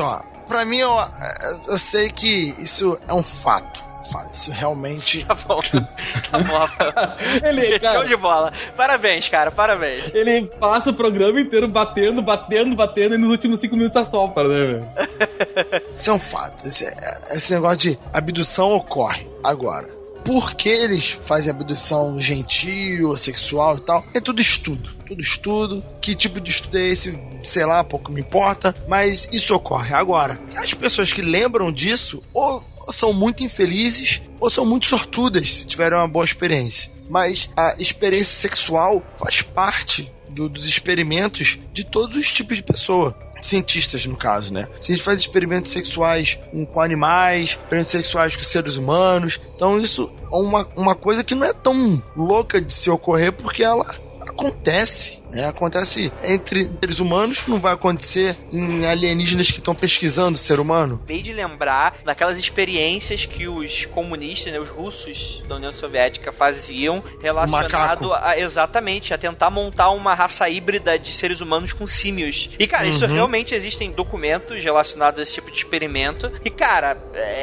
pra mim, eu, eu sei que isso é um fato. Isso realmente... Tá bom. Tá bom, Rafael. Ele, cara, show de bola. Parabéns, cara. Parabéns. Ele passa o programa inteiro batendo, batendo, batendo e nos últimos cinco minutos assopra, né, velho? Isso é um fato. Esse, esse negócio de abdução ocorre. Agora, por que eles fazem abdução gentil, sexual e tal? É tudo estudo. Tudo estudo. Que tipo de estudo é esse? Sei lá, pouco me importa. Mas isso ocorre. Agora, as pessoas que lembram disso, ou são muito infelizes, ou são muito sortudas se tiverem uma boa experiência. Mas a experiência sexual faz parte do, dos experimentos de todos os tipos de pessoa. Cientistas, no caso, né? Se a gente faz experimentos sexuais com animais, experimentos sexuais com seres humanos. Então isso é uma, uma coisa que não é tão louca de se ocorrer, porque ela acontece, né? Acontece entre seres humanos, não vai acontecer em alienígenas que estão pesquisando o ser humano. Acabei de lembrar daquelas experiências que os comunistas, né, os russos da União Soviética faziam relacionado a, exatamente, a tentar montar uma raça híbrida de seres humanos com símios. E, cara, uhum. isso realmente existem documentos relacionados a esse tipo de experimento. E, cara,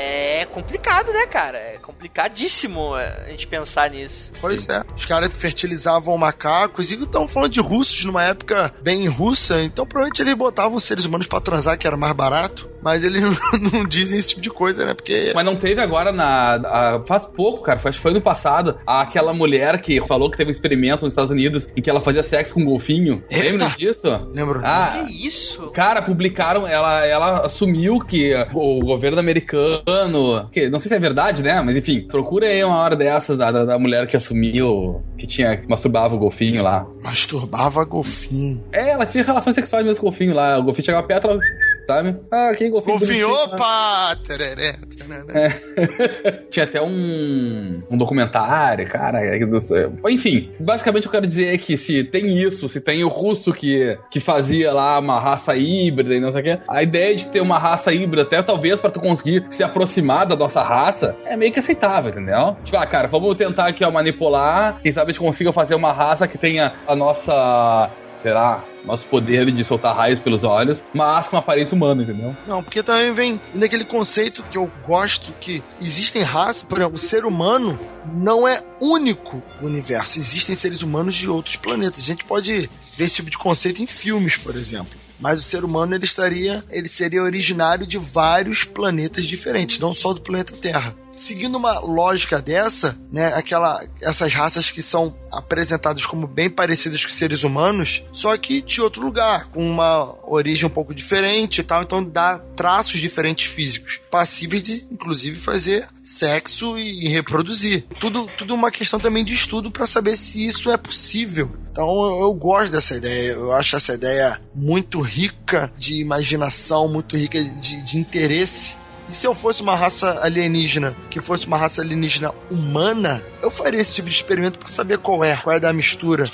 é complicado, né, cara? É complicadíssimo a gente pensar nisso. Pois é. Os caras fertilizavam macacos e estão falando de russos numa época bem russa, então provavelmente eles botavam os seres humanos pra transar, que era mais barato, mas eles não, não dizem esse tipo de coisa, né? Porque... Mas não teve agora na... A, faz pouco, cara, acho que foi ano passado, aquela mulher que falou que teve um experimento nos Estados Unidos em que ela fazia sexo com um golfinho. Lembra disso? Lembro. Ah, que isso? Cara, publicaram, ela, ela assumiu que o governo americano, que não sei se é verdade, né? Mas enfim, procura aí uma hora dessas da, da, da mulher que assumiu que tinha, que masturbava o golfinho lá. Masturbava golfinho. É, ela tinha relações sexuais mesmo com o golfinho lá. O golfinho chegava perto, ela... sabe? Ah, que golfinho. Golfinho, opa! Tereré, tereré. É. Tinha até um, um documentário, cara. Enfim, basicamente eu quero dizer que se tem isso, se tem o russo que, que fazia lá uma raça híbrida e não sei o que, a ideia de ter uma raça híbrida, até talvez pra tu conseguir se aproximar da nossa raça, é meio que aceitável, entendeu? Tipo, ah, cara, vamos tentar aqui, ó, manipular, quem sabe a gente consiga fazer uma raça que tenha a nossa... será? Nosso poder de soltar raios pelos olhos, mas com aparência humana, entendeu? Não, porque também vem daquele conceito que eu gosto, que existem raças, por exemplo, o ser humano não é único no universo, existem seres humanos de outros planetas. A gente pode ver esse tipo de conceito em filmes, por exemplo. Mas o ser humano, ele estaria, ele seria originário de vários planetas diferentes, não só do planeta Terra. Seguindo uma lógica dessa, né, aquela, essas raças que são apresentadas como bem parecidas com seres humanos, só que de outro lugar, com uma origem um pouco diferente e tal, então dá traços diferentes físicos, passíveis de, inclusive, fazer sexo e reproduzir. Tudo, tudo uma questão também de estudo para saber se isso é possível. Então eu, eu gosto dessa ideia, eu acho essa ideia muito rica de imaginação, muito rica de, de interesse. E se eu fosse uma raça alienígena, que fosse uma raça alienígena humana, eu faria esse tipo de experimento pra saber qual é, qual é da mistura.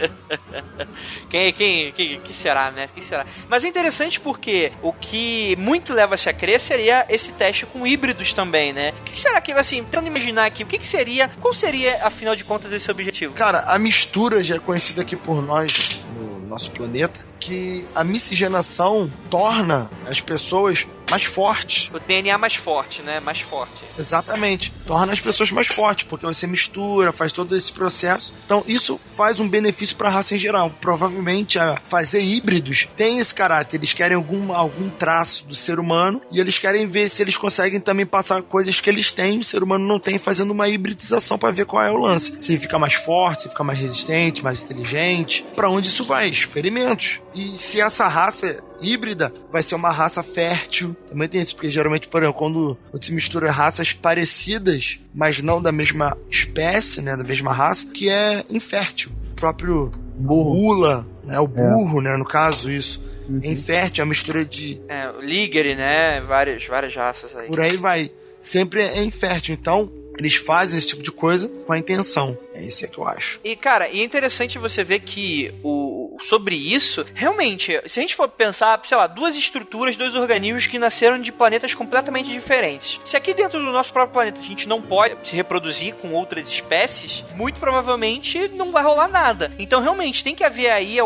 quem, quem, quem, que será, né? Que será? Mas é interessante porque o que muito leva-se a crer seria esse teste com híbridos também, né? O que será que, assim, tentando imaginar aqui, o que, que seria, qual seria, afinal de contas, esse objetivo? Cara, a mistura já é conhecida aqui por nós, no nosso planeta, que a miscigenação torna as pessoas mais fortes. O D N A mais forte, né? Mais forte. Exatamente. Torna as pessoas mais fortes, porque você mistura, faz todo esse processo. Então, isso faz um benefício para a raça em geral. Provavelmente, a fazer híbridos tem esse caráter. Eles querem algum, algum traço do ser humano e eles querem ver se eles conseguem também passar coisas que eles têm e o ser humano não tem, fazendo uma hibridização para ver qual é o lance. Se ele fica mais forte, se fica mais resistente, mais inteligente. Para onde isso vai? Experimentos. E se essa raça híbrida vai ser uma raça fértil, também tem isso, porque geralmente, por exemplo, quando, quando se mistura raças parecidas, mas não da mesma espécie, né, da mesma raça, que é infértil. O próprio burro. Mula, né, o burro, é. né, no caso, isso. Uhum. É infértil, é a mistura de... É, o Ligere, né, várias, várias raças aí. Por aí vai. Sempre é infértil, então... Eles fazem esse tipo de coisa com a intenção. É isso que eu acho. E, cara, e é interessante você ver que o, sobre isso, realmente, se a gente for pensar, sei lá, duas estruturas, dois organismos que nasceram de planetas completamente diferentes. Se aqui dentro do nosso próprio planeta a gente não pode se reproduzir com outras espécies, muito provavelmente não vai rolar nada. Então, realmente, tem que haver aí algum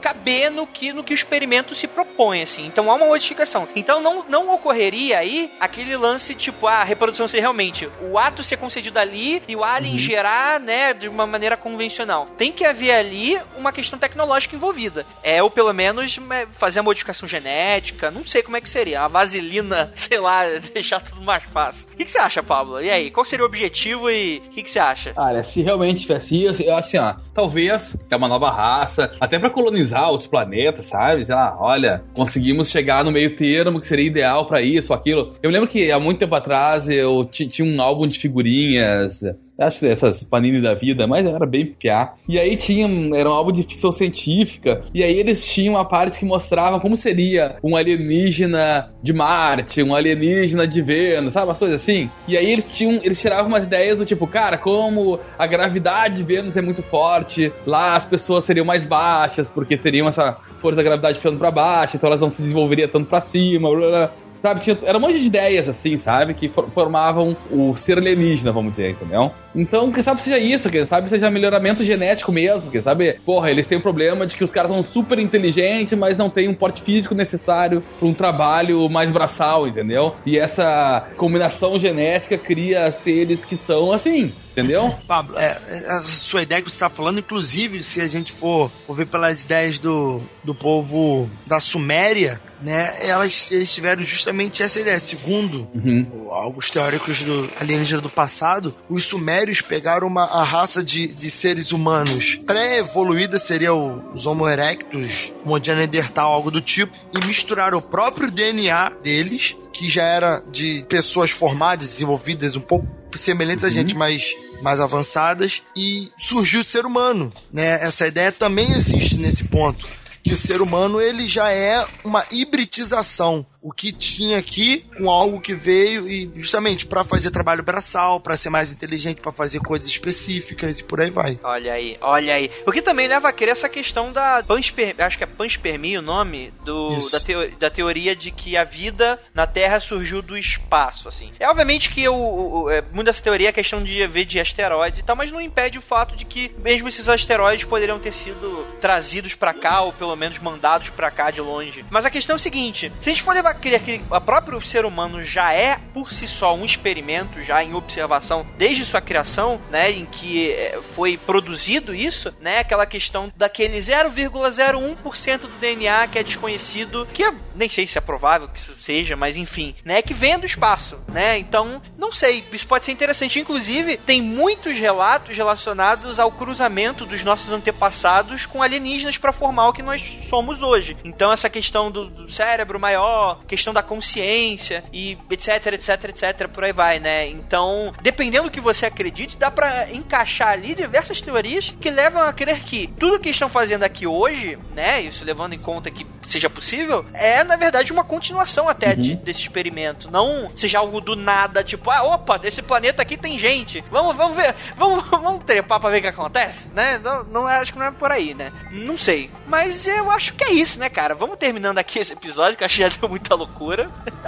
caber no que, no que o experimento se propõe, assim. Então há uma modificação. Então não, não ocorreria aí aquele lance, tipo, a reprodução ser realmente o ato ser concedido ali e o alien uhum. gerar, né, de uma maneira convencional. Tem que haver ali uma questão tecnológica envolvida. É, ou pelo menos fazer a modificação genética, não sei como é que seria. A vaselina, sei lá, deixar tudo mais fácil. O que, que você acha, Pablo? E aí, qual seria o objetivo e o que, que você acha? Olha, se realmente tivesse isso, eu acho assim, ó, talvez é uma nova raça, até pra colonizar outros planetas, sabe? Sei lá, olha, conseguimos chegar no meio termo que seria ideal pra isso, aquilo. Eu me lembro que há muito tempo atrás eu t- tinha um álbum de figurinhas, acho que essas Panini da vida, mas era bem piá. E aí tinha, era um álbum de ficção científica, e aí eles tinham uma parte que mostrava como seria um alienígena de Marte, um alienígena de Vênus, sabe? Umas coisas assim. E aí eles tinham, eles tiravam umas ideias do tipo, cara, como a gravidade de Vênus é muito forte, lá as pessoas seriam mais baixas, porque teriam essa força da gravidade ficando pra baixo, então elas não se desenvolveriam tanto pra cima, blá, blá. Sabe, tinha, era um monte de ideias, assim, sabe? Que for, formavam o ser alienígena, vamos dizer, entendeu? Então, quem sabe seja isso, quem sabe seja melhoramento genético mesmo, quem sabe, porra, eles têm o problema de que os caras são super inteligentes, mas não têm um porte físico necessário para um trabalho mais braçal, entendeu? E essa combinação genética cria seres que são assim, entendeu? Pablo, é, essa sua ideia que você está falando, inclusive, se a gente for, for ver pelas ideias do, do povo da Suméria, né, elas, eles tiveram justamente essa ideia. Segundo uhum. alguns teóricos do alienígena do passado, os sumérios pegaram uma, a raça de, de seres humanos pré-evoluída, seria o, os Homo erectus, Homo de Neandertal, algo do tipo, e misturaram o próprio D N A deles, que já era de pessoas formadas, desenvolvidas, um pouco semelhantes uhum. a gente, mas mais avançadas, e surgiu o ser humano, né? Essa ideia também existe nesse ponto, que o ser humano ele já é uma hibridização. O que tinha aqui com algo que veio e justamente para fazer trabalho braçal, para ser mais inteligente, para fazer coisas específicas e por aí vai. Olha aí, olha aí. O que também leva a crer essa questão da panspermia, acho que é panspermia o nome, do, da, teo, da teoria de que a vida na Terra surgiu do espaço, assim. É obviamente que o, o, é, muito dessa teoria é a questão de ver de asteroides e tal, mas não impede o fato de que mesmo esses asteroides poderiam ter sido trazidos para cá, ou pelo menos mandados para cá de longe. Mas a questão é o seguinte, se a gente for levar crer que o próprio ser humano já é por si só um experimento, já em observação desde sua criação, né, em que foi produzido isso, né, aquela questão daquele zero vírgula zero um por cento do D N A que é desconhecido, que eu nem sei se é provável que isso seja, mas enfim, né, que vem do espaço, né, então, não sei, isso pode ser interessante, inclusive, tem muitos relatos relacionados ao cruzamento dos nossos antepassados com alienígenas para formar o que nós somos hoje, então essa questão do, do cérebro maior, questão da consciência e etc, etc, etc, por aí vai, né? Então, dependendo do que você acredite, dá pra encaixar ali diversas teorias que levam a crer que tudo que estão fazendo aqui hoje, né, isso levando em conta que seja possível, é, na verdade, uma continuação até uhum. de, desse experimento. Não seja algo do nada, tipo, ah, opa, esse planeta aqui tem gente. Vamos, vamos ver, vamos, vamos trepar pra ver o que acontece, né? Não, não, acho que não é por aí, né? Não sei. Mas eu acho que é isso, né, cara? Vamos terminando aqui esse episódio, que eu acho que já deu muita loucura.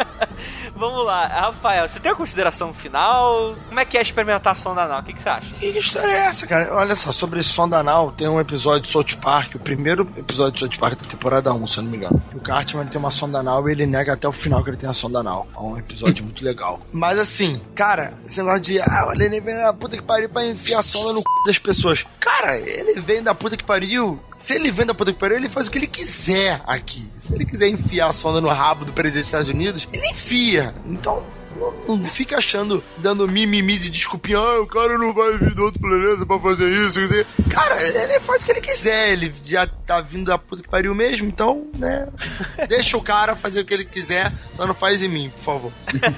Vamos lá, Rafael, você tem a consideração final? Como é que é a experimentação da anal? O que, que você acha? Que história é essa, cara? Olha só, sobre esse sonda anal, tem um episódio de South Park, o primeiro episódio de South Park da temporada um, se eu não me engano. O Cartman ele tem uma sonda anal e ele nega até o final que ele tem a sonda anal. É um episódio muito legal. Mas assim, cara, esse negócio de ah, ele vem da puta que pariu pra enfiar a sonda no c... das pessoas. Cara, ele vem da puta que pariu. Se ele vem da puta que pariu, ele faz o que ele quiser aqui. Se ele quiser enfiar a sonda no rabo do presidente dos Estados Unidos, ele enfia. Então, não, não fica achando, dando mimimi de desculpinha, ah, o cara não vai vir do outro planeta pra fazer isso. Cara, ele faz o que ele quiser. Ele já tá vindo da puta que pariu mesmo, então, né, deixa o cara fazer o que ele quiser, só não faz em mim, por favor.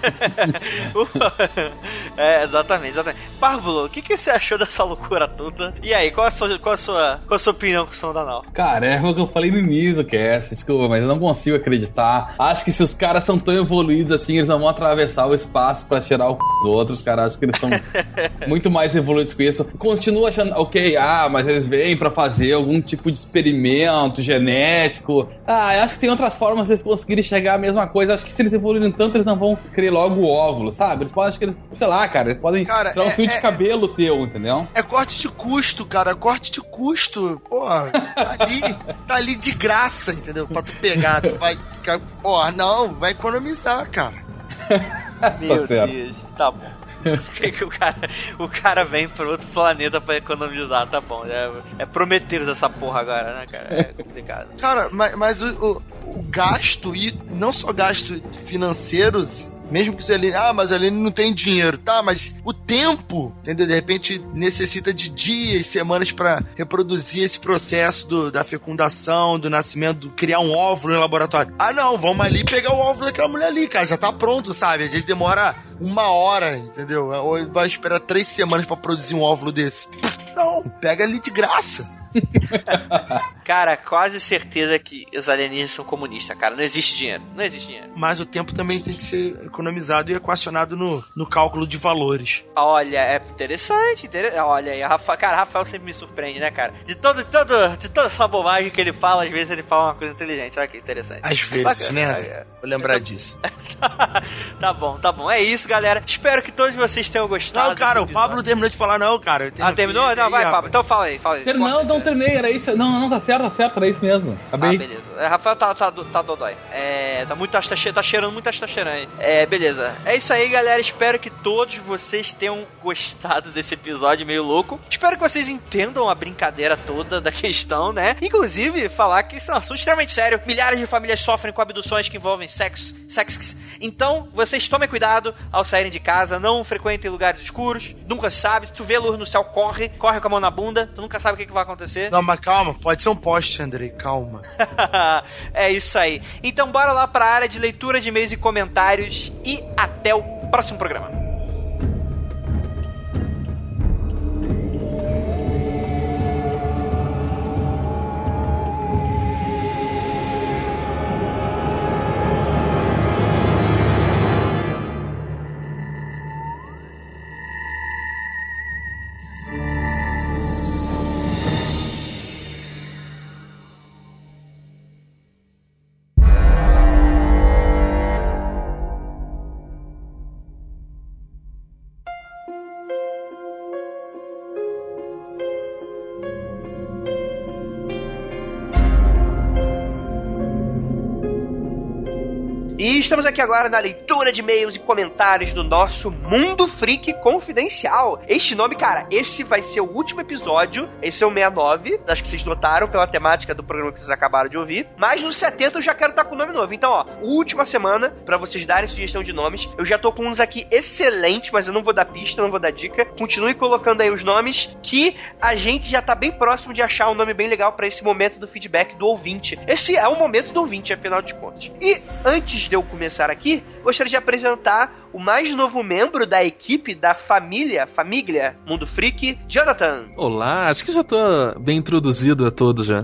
É, exatamente, exatamente. Pablo, o que, que você achou dessa loucura toda? E aí, qual a sua, qual a sua, qual a sua opinião com o sonda anal? Cara, é o que eu falei no início, Cass, desculpa, mas eu não consigo acreditar. Acho que se os caras são tão evoluídos assim, eles não vão atravessar o espaço pra tirar o c... dos outros, cara. Acho que eles são muito mais evoluídos com isso. Continuo achando, ok, ah, mas eles vêm pra fazer algum tipo de experimento genético. Ah, eu acho que tem outras formas de eles conseguirem chegar à mesma coisa. Acho que se eles evoluírem tanto, eles não vão querer logo o óvulo, sabe? Eles podem, acho que eles, sei lá, cara, eles podem Cara, tirar um é- fio de é- cabelo teu, entendeu? É corte de custo, cara. Corte de custo. Porra, tá ali, tá ali de graça, entendeu? Pra tu pegar, tu vai ficar. Porra, não, vai economizar, cara. Meu Tá certo. Deus, tá bom. Que que o, cara, o cara vem pro outro planeta pra economizar, tá bom. É, é Prometheus essa porra agora, né, cara? É complicado. Cara, mas, mas o, o, o gasto, e não só gasto financeiros, mesmo que você ali, ah, mas ali não tem dinheiro, tá? Mas o tempo, entendeu? De repente necessita de dias, semanas pra reproduzir esse processo do, da fecundação, do nascimento, do criar um óvulo em laboratório. Ah, não, vamos ali pegar o óvulo daquela mulher ali, cara, já tá pronto, sabe? A gente demora uma hora, entendeu? Ou vai esperar três semanas pra produzir um óvulo desse. Não, pega ali de graça. Cara, quase certeza que os alienígenas são comunistas, cara. Não existe dinheiro. Não existe dinheiro. Mas o tempo também tem que ser economizado e equacionado no, no cálculo de valores. Olha, é interessante. Inter... Olha aí, Rafa... cara, Rafael sempre me surpreende, né, cara? De, todo, de, todo, de toda essa bobagem que ele fala, às vezes ele fala uma coisa inteligente. Olha que interessante. Às vezes, Bacana, né? cara. Vou lembrar disso. Tá bom, tá bom. É isso, galera. Espero que todos vocês tenham gostado. Não, cara, o desse Pablo episódio. terminou de falar, não, cara. Eu Ah, terminou? Não, vai, Pablo. Então fala aí, fala aí. Ter- Não, não terminei, era isso. Não, não, tá certo, tá certo, era isso mesmo. Ah, Acabei. beleza. É, Rafael tá, tá, tá dodói. É, tá muito, tá, che- tá cheirando muito astaxerã aí. É, beleza. É isso aí, galera. Espero que todos vocês tenham gostado desse episódio meio louco. Espero que vocês entendam a brincadeira toda da questão, né? Inclusive, falar que isso é um assunto extremamente sério. Milhares de famílias sofrem com abduções que envolvem sexo, sexo. Então, vocês tomem cuidado ao saírem de casa. Não frequentem lugares escuros. Nunca se sabe. Se tu vê luz no céu, corre. Corre com a mão na bunda. Tu nunca sabe o que, que vai acontecer. Não, mas calma, pode ser um poste, Andrei, calma. É isso aí. Então bora lá para a área de leitura de e-mails e comentários e até o próximo programa. E estamos aqui agora na leitura de e-mails e comentários do nosso Mundo Freak Confidencial. Este nome, cara, esse vai ser o último episódio. Esse é o sessenta e nove, acho que vocês notaram pela temática do programa que vocês acabaram de ouvir. Mas no setenta eu já quero estar com o nome novo. Então, ó, última semana, pra vocês darem sugestão de nomes. Eu já tô com uns aqui excelentes, mas eu não vou dar pista, não vou dar dica. Continue colocando aí os nomes, que a gente já tá bem próximo de achar um nome bem legal pra esse momento do feedback do ouvinte. Esse é o momento do ouvinte, afinal de contas. E antes de eu começar aqui, gostaria de apresentar o mais novo membro da equipe da família, família Mundo Freak, Jonathan. Olá, acho que já tô bem introduzido a todos já.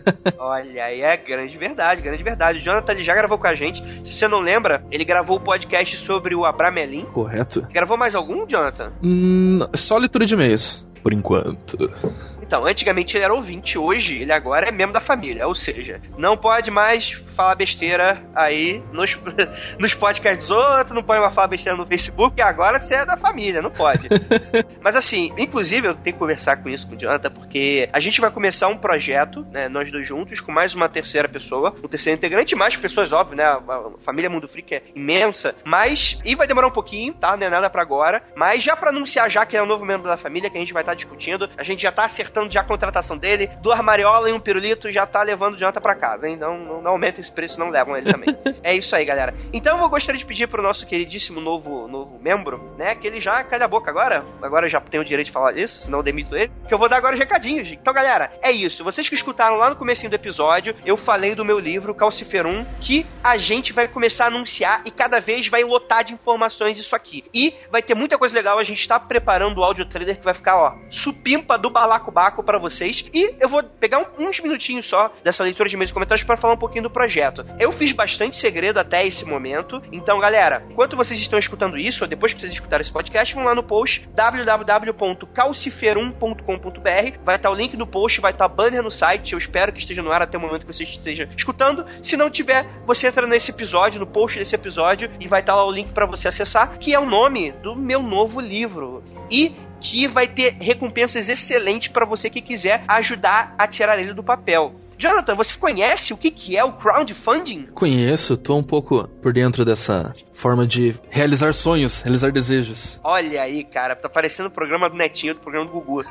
Olha, aí é grande verdade, grande verdade. O Jonathan ele já gravou com a gente. Se você não lembra, ele gravou o podcast sobre o Abramelin. Correto. Gravou mais algum, Jonathan? Hum, só leitura de e-mails, por enquanto. Então, antigamente ele era ouvinte, hoje ele agora é membro da família, ou seja, não pode mais falar besteira aí nos, nos podcasts dos outros, não pode mais falar besteira no Facebook, porque agora você é da família, não pode. Mas assim, inclusive eu tenho que conversar com isso com o Jonathan, porque a gente vai começar um projeto, né, nós dois juntos, com mais uma terceira pessoa, um terceiro integrante, mais pessoas, óbvio, né, a família Mundo Freak é imensa, mas, e vai demorar um pouquinho, tá, não é nada pra agora, mas já pra anunciar já que é um novo membro da família, que a gente vai estar discutindo, a gente já tá acertando já a contratação dele, duas mariola e um pirulito já tá levando o Jonathan pra casa, hein? Não, não, não aumenta esse preço, não levam ele também. É isso aí, galera. Então eu gostaria de pedir pro nosso queridíssimo novo, novo membro, né, que ele já calha a boca agora, agora eu já tenho o direito de falar isso, senão eu demito ele, que eu vou dar agora os recadinhos. Então, galera, é isso. Vocês que escutaram lá no comecinho do episódio, eu falei do meu livro, Calciferum, que a gente vai começar a anunciar e cada vez vai lotar de informações isso aqui. E vai ter muita coisa legal, a gente tá preparando o áudio trailer que vai ficar, ó, supimpa do balacobaco vácuo pra vocês. E eu vou pegar um, uns minutinhos só dessa leitura de e-mails e comentários pra falar um pouquinho do projeto. Eu fiz bastante segredo até esse momento. Então, galera, enquanto vocês estão escutando isso, ou depois que vocês escutarem esse podcast, vão lá no post w w w ponto calciferum ponto com ponto b r. Vai estar o link no post, vai estar banner no site. Eu espero que esteja no ar até o momento que você esteja escutando. Se não tiver, você entra nesse episódio, no post desse episódio, e vai estar lá o link pra você acessar, que é o nome do meu novo livro. E que vai ter recompensas excelentes pra você que quiser ajudar a tirar ele do papel. Jonathan, você conhece o que, que é o crowdfunding? Conheço, tô um pouco por dentro dessa forma de realizar sonhos, realizar desejos. Olha aí, cara, tá parecendo o programa do Netinho, do programa do Gugu.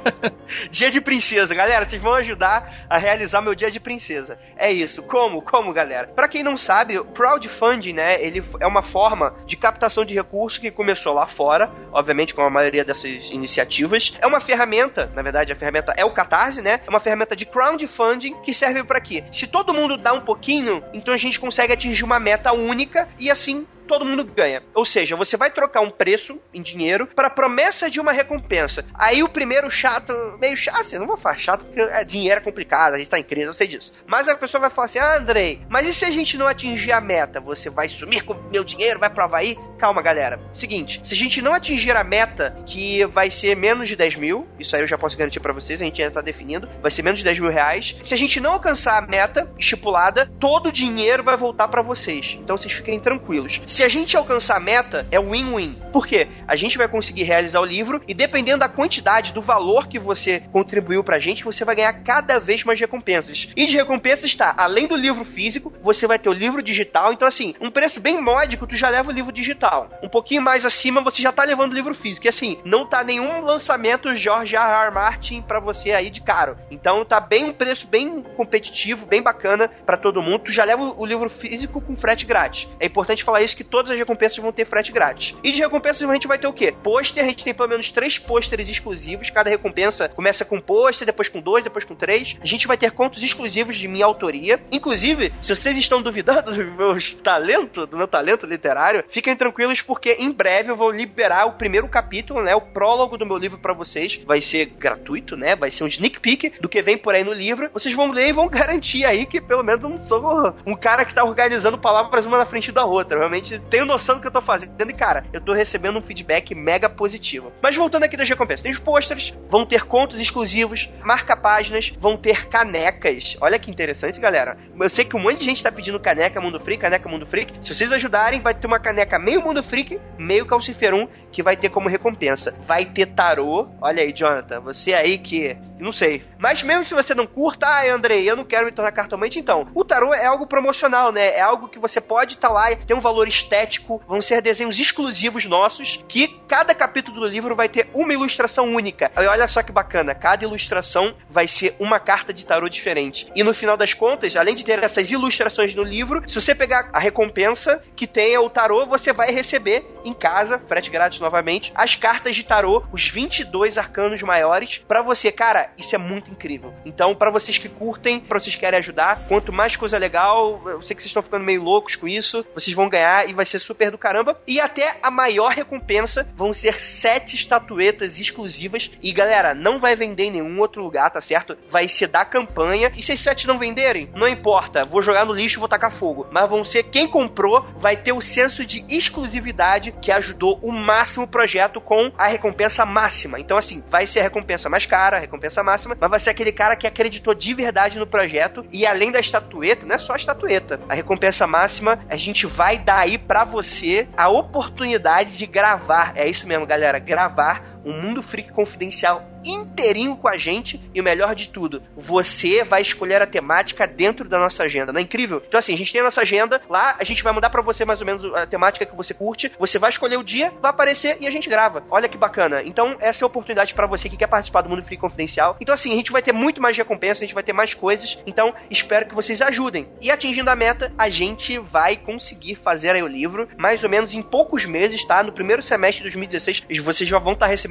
Dia de princesa, galera, vocês vão ajudar a realizar meu dia de princesa. É isso. Como? Como, galera? Pra quem não sabe, o crowdfunding, né, ele é uma forma de captação de recursos que começou lá fora, obviamente com a maioria dessas iniciativas. É uma ferramenta, na verdade a ferramenta é o Catarse, né, é uma ferramenta de crowdfunding que serve pra quê? Se todo mundo dá um pouquinho, então a gente consegue atingir uma meta única e assim todo mundo ganha. Ou seja, você vai trocar um preço em dinheiro para promessa de uma recompensa. Aí o primeiro chato, meio chato, assim, não vou falar chato porque é, dinheiro é complicado, a gente tá em crise, eu sei disso. Mas a pessoa vai falar assim, ah, Andrei, mas e se a gente não atingir a meta? Você vai sumir com o meu dinheiro, vai pro Havaí? Calma, galera. Seguinte, se a gente não atingir a meta, que vai ser menos de dez mil, isso aí eu já posso garantir pra vocês, a gente ainda tá definindo, vai ser menos de dez mil reais. Se a gente não alcançar a meta estipulada, todo o dinheiro vai voltar pra vocês. Então vocês fiquem tranquilos. Se a gente alcançar a meta, é win-win. Por quê? A gente vai conseguir realizar o livro e dependendo da quantidade, do valor que você contribuiu pra gente, você vai ganhar cada vez mais recompensas. E de recompensas está, além do livro físico, você vai ter o livro digital. Então assim, um preço bem módico, tu já leva o livro digital. Um pouquinho mais acima, você já tá levando o livro físico. E assim, não tá nenhum lançamento George R R. Martin pra você aí de caro. Então tá bem um preço bem competitivo, bem bacana pra todo mundo. Tu já leva o livro físico com frete grátis. É importante falar isso, que todas as recompensas vão ter frete grátis. E de recompensas a gente vai ter o quê? Pôster, a gente tem pelo menos três pôsteres exclusivos. Cada recompensa começa com pôster, depois com dois, depois com três. A gente vai ter contos exclusivos de minha autoria. Inclusive, se vocês estão duvidando do meu talento, do meu talento literário, fiquem tranquilos porque em breve eu vou liberar o primeiro capítulo, né? O prólogo do meu livro pra vocês. Vai ser gratuito, né? Vai ser um sneak peek do que vem por aí no livro. Vocês vão ler e vão garantir aí que pelo menos eu não sou um cara que tá organizando palavras uma na frente da outra. Realmente tenho noção do que eu tô fazendo e, cara, eu tô recebendo um feedback mega positivo. Mas voltando aqui das recompensas, tem os pôsteres, vão ter contos exclusivos, marca-páginas, vão ter canecas. Olha que interessante, galera. Eu sei que um monte de gente tá pedindo caneca Mundo Freak, caneca Mundo Freak. Se vocês ajudarem, vai ter uma caneca meio Mundo Freak, meio Calciferum, que vai ter como recompensa. Vai ter tarô. Olha aí, Jonathan, você aí que... não sei. Mas mesmo se você não curta, ah, Andrei, eu não quero me tornar cartomante, então. O tarô é algo promocional, né? É algo que você pode estar tá lá e ter um valor estético, vão ser desenhos exclusivos nossos, que cada capítulo do livro vai ter uma ilustração única. E olha só que bacana, cada ilustração vai ser uma carta de tarô diferente. E no final das contas, além de ter essas ilustrações no livro, se você pegar a recompensa que tenha o tarô, você vai receber em casa, frete grátis novamente, as cartas de tarô, os vinte e dois arcanos maiores, pra você. Cara, isso é muito incrível. Então, pra vocês que curtem, pra vocês que querem ajudar, quanto mais coisa legal, eu sei que vocês estão ficando meio loucos com isso, vocês vão ganhar e vai ser super do caramba. E até a maior recompensa vão ser sete estatuetas exclusivas. E galera, não vai vender em nenhum outro lugar, tá certo? Vai ser da campanha. E se as sete não venderem, não importa, vou jogar no lixo e vou tacar fogo. Mas vão ser quem comprou, vai ter o senso de exclusividade que ajudou o máximo o projeto com a recompensa máxima. Então assim, vai ser a recompensa mais cara, a recompensa máxima, mas vai ser aquele cara que acreditou de verdade no projeto. E além da estatueta, não é só a estatueta, a recompensa máxima, a gente vai dar aí pra você a oportunidade de gravar, é isso mesmo, galera, gravar um Mundo Freak Confidencial inteirinho com a gente. E o melhor de tudo, você vai escolher a temática dentro da nossa agenda, não é incrível? Então assim, a gente tem a nossa agenda, lá a gente vai mandar pra você mais ou menos a temática que você curte, você vai escolher o dia, vai aparecer e a gente grava. Olha que bacana. Então essa é a oportunidade pra você que quer participar do Mundo Freak Confidencial. Então assim, a gente vai ter muito mais recompensa, a gente vai ter mais coisas, então espero que vocês ajudem. E atingindo a meta, a gente vai conseguir fazer aí o livro, mais ou menos em poucos meses, tá? No primeiro semestre de dois mil e dezesseis, vocês já vão estar recebendo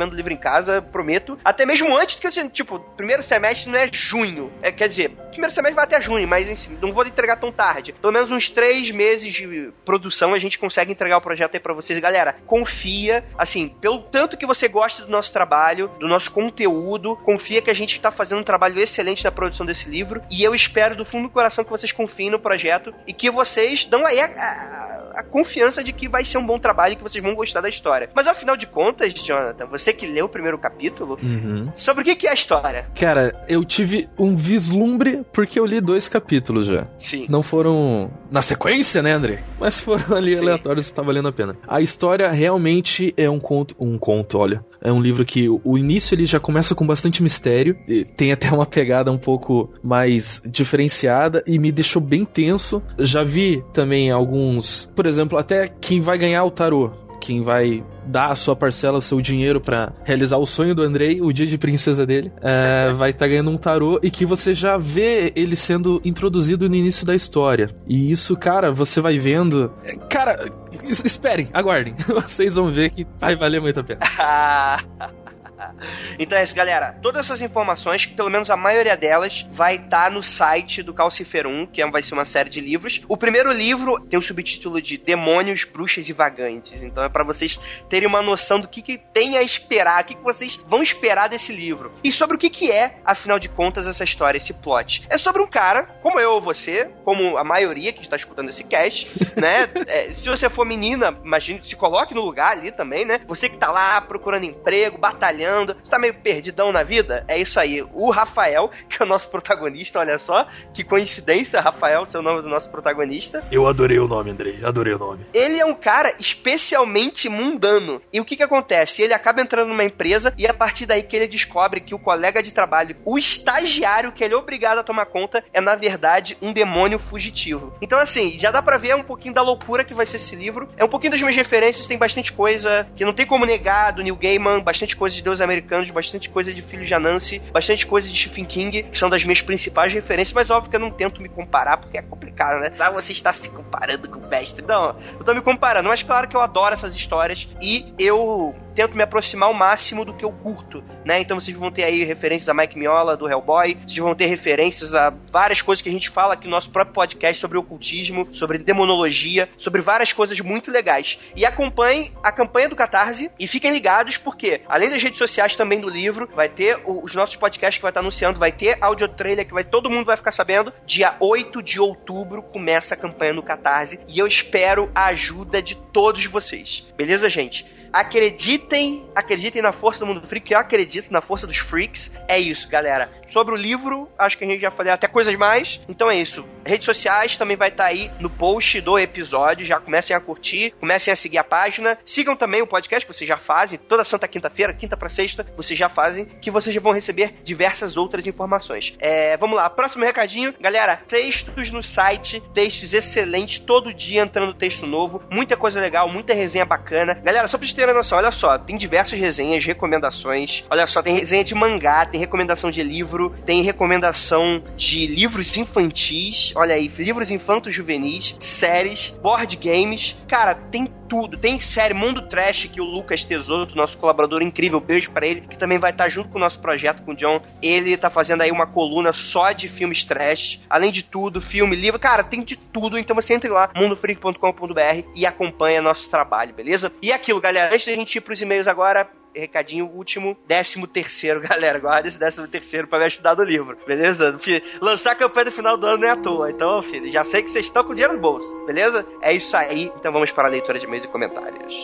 recebendo o livro em casa, prometo. Até mesmo antes, porque assim, tipo, primeiro semestre não é junho. É, quer dizer, primeiro semestre vai até junho, mas assim, não vou entregar tão tarde. Pelo menos uns três meses de produção a gente consegue entregar o projeto aí pra vocês. Galera, confia, assim, pelo tanto que você gosta do nosso trabalho, do nosso conteúdo, confia que a gente tá fazendo um trabalho excelente na produção desse livro, e eu espero do fundo do coração que vocês confiem no projeto e que vocês dão aí a, a, a confiança de que vai ser um bom trabalho e que vocês vão gostar da história. Mas afinal de contas, Jonathan, você que leu o primeiro capítulo, Uhum. sobre o que que é a história? Cara, eu tive um vislumbre porque eu li dois capítulos já. Sim. Não foram na sequência, né, André? Mas foram ali Sim. aleatórios e tá valendo a pena. A história realmente é um conto, um conto, olha. É um livro que o, o início ele já começa com bastante mistério, e tem até uma pegada um pouco mais diferenciada e me deixou bem tenso. Já vi também alguns, por exemplo, até quem vai ganhar o tarô, quem vai dar a sua parcela, o seu dinheiro pra realizar o sonho do Andrei, o dia de princesa dele, é, vai estar tá ganhando um tarô e que você já vê ele sendo introduzido no início da história. E isso, cara, você vai vendo... Cara, esperem, aguardem. Vocês vão ver que vai valer muito a pena. Então é isso, galera. Todas essas informações, pelo menos a maioria delas, vai estar tá no site do Calciferum, que vai ser uma série de livros. O primeiro livro tem o subtítulo de Demônios, Bruxas e Vagantes. Então é pra vocês terem uma noção do que, que tem a esperar, o que, que vocês vão esperar desse livro. E sobre o que, que é, afinal de contas, essa história, esse plot. É sobre um cara, como eu ou você, como a maioria que está escutando esse cast, né? É, se você for menina, imagine, se coloque no lugar ali também, né? Você que tá lá procurando emprego, batalhando, você tá meio perdidão na vida? É isso aí. O Rafael, que é o nosso protagonista, olha só, que coincidência, Rafael, ser o nome do nosso protagonista. Eu adorei o nome, Andrei, adorei o nome. Ele é um cara especialmente mundano. E o que que acontece? Ele acaba entrando numa empresa e é a partir daí que ele descobre que o colega de trabalho, o estagiário que ele é obrigado a tomar conta, é na verdade um demônio fugitivo. Então assim, já dá pra ver um pouquinho da loucura que vai ser esse livro. É um pouquinho das minhas referências, tem bastante coisa que não tem como negar do Neil Gaiman, bastante coisa de Deus Americanos, bastante coisa de Filho de Anansi, bastante coisa de Stephen King, que são das minhas principais referências, mas óbvio que eu não tento me comparar, porque é complicado, né? Ah, você está se comparando com o mestre. Não, eu tô me comparando, mas claro que eu adoro essas histórias e eu tento me aproximar ao máximo do que eu curto, né? Então vocês vão ter aí referências a Mike Mignola, do Hellboy, vocês vão ter referências a várias coisas que a gente fala aqui no nosso próprio podcast sobre ocultismo, sobre demonologia, sobre várias coisas muito legais. E acompanhem a campanha do Catarse e fiquem ligados porque, além das redes sociais também do livro, vai ter os nossos podcasts que vai estar anunciando, vai ter áudio trailer que vai, todo mundo vai ficar sabendo. Dia oito de outubro começa a campanha do Catarse e eu espero a ajuda de todos vocês. Beleza, gente? Acreditem, acreditem na força do mundo freak, eu acredito na força dos freaks. É isso, galera. Sobre o livro, acho que a gente já falou até coisas mais. Então é isso. Redes sociais também vai estar aí no post do episódio. Já comecem a curtir, comecem a seguir a página. Sigam também o podcast, que vocês já fazem. Toda santa quinta-feira, quinta pra sexta, vocês já fazem, que vocês já vão receber diversas outras informações. É, vamos lá, próximo recadinho. Galera, textos no site, textos excelentes, todo dia entrando texto novo. Muita coisa legal, muita resenha bacana. Galera, só pra vocês terem noção, olha só, tem diversas resenhas, recomendações. Olha só, tem resenha de mangá, tem recomendação de livro, tem recomendação de livros infantis, olha aí, livros infantos juvenis, séries, board games. Cara, tem tudo. Tem série Mundo Trash, que o Lucas Tesouro, nosso colaborador incrível, beijo pra ele, que também vai estar junto com o nosso projeto, com o John. Ele tá fazendo aí uma coluna só de filmes trash. Além de tudo, filme, livro, cara, tem de tudo. Então você entre lá, mundo freak ponto com ponto b r e acompanha nosso trabalho, beleza? E aquilo, galera, antes da gente ir pros e-mails agora, recadinho último, décimo terceiro, galera, guarda esse décimo terceiro pra me ajudar no livro, beleza? Filho, lançar a campanha do final do ano não é à toa, então, filho, já sei que vocês estão com dinheiro no bolso, beleza? É isso aí, então vamos para a leitura de e-mails e comentários.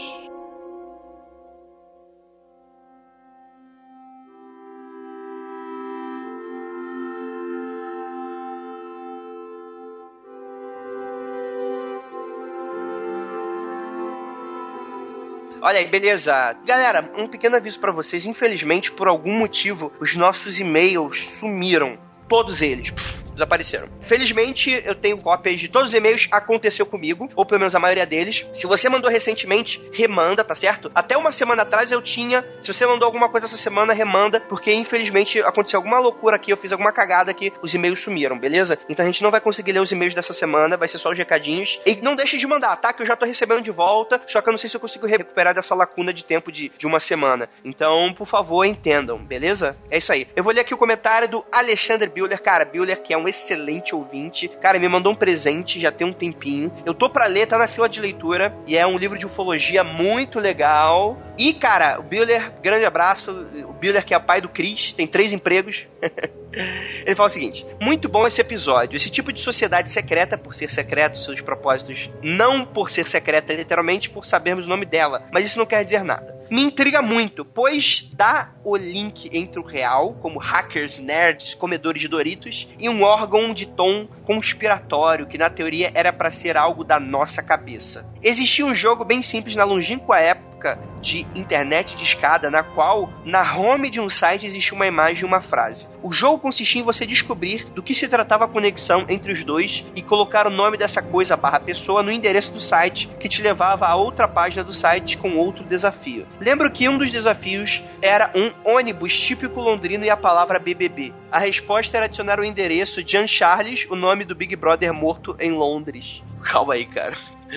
Olha aí, beleza. Galera, um pequeno aviso pra vocês. Infelizmente, por algum motivo, os nossos e-mails sumiram. Todos eles. Pff, desapareceram. Felizmente, eu tenho cópias de todos os e-mails, aconteceu comigo, ou pelo menos a maioria deles. Se você mandou recentemente, remanda, tá certo? Até uma semana atrás eu tinha, se você mandou alguma coisa essa semana, remanda, porque infelizmente aconteceu alguma loucura aqui, eu fiz alguma cagada aqui, os e-mails sumiram, beleza? Então a gente não vai conseguir ler os e-mails dessa semana, vai ser só os recadinhos. E não deixe de mandar, tá? Que eu já tô recebendo de volta, só que eu não sei se eu consigo recuperar dessa lacuna de tempo de, de uma semana. Então, por favor, entendam, beleza? É isso aí. Eu vou ler aqui o comentário do Alexandre Buehler. Cara, Buehler, que é um excelente ouvinte. Cara, me mandou um presente já tem um tempinho. Eu tô pra ler, tá na fila de leitura. E é um livro de ufologia muito legal. E, cara, o Buehler, grande abraço. O Buehler, que é pai do Chris, tem três empregos. Ele fala o seguinte: muito bom esse episódio. Esse tipo de sociedade secreta, por ser secreto, seus propósitos, não por ser secreta literalmente, por sabermos o nome dela, mas isso não quer dizer nada. Me intriga muito, pois dá o link entre o real, como hackers, nerds, comedores de Doritos, e um órgão de tom conspiratório, que na teoria era pra ser algo da nossa cabeça. Existia um jogo bem simples na longínqua época de internet de escada, na qual, na home de um site, existia uma imagem e uma frase. O jogo consistia em você descobrir do que se tratava a conexão entre os dois e colocar o nome dessa coisa barra pessoa no endereço do site, que te levava a outra página do site com outro desafio. Lembro que um dos desafios era um ônibus típico londrino e a palavra B B B. A resposta era adicionar o endereço Jean Charles, o nome do Big Brother morto em Londres. Calma aí, cara.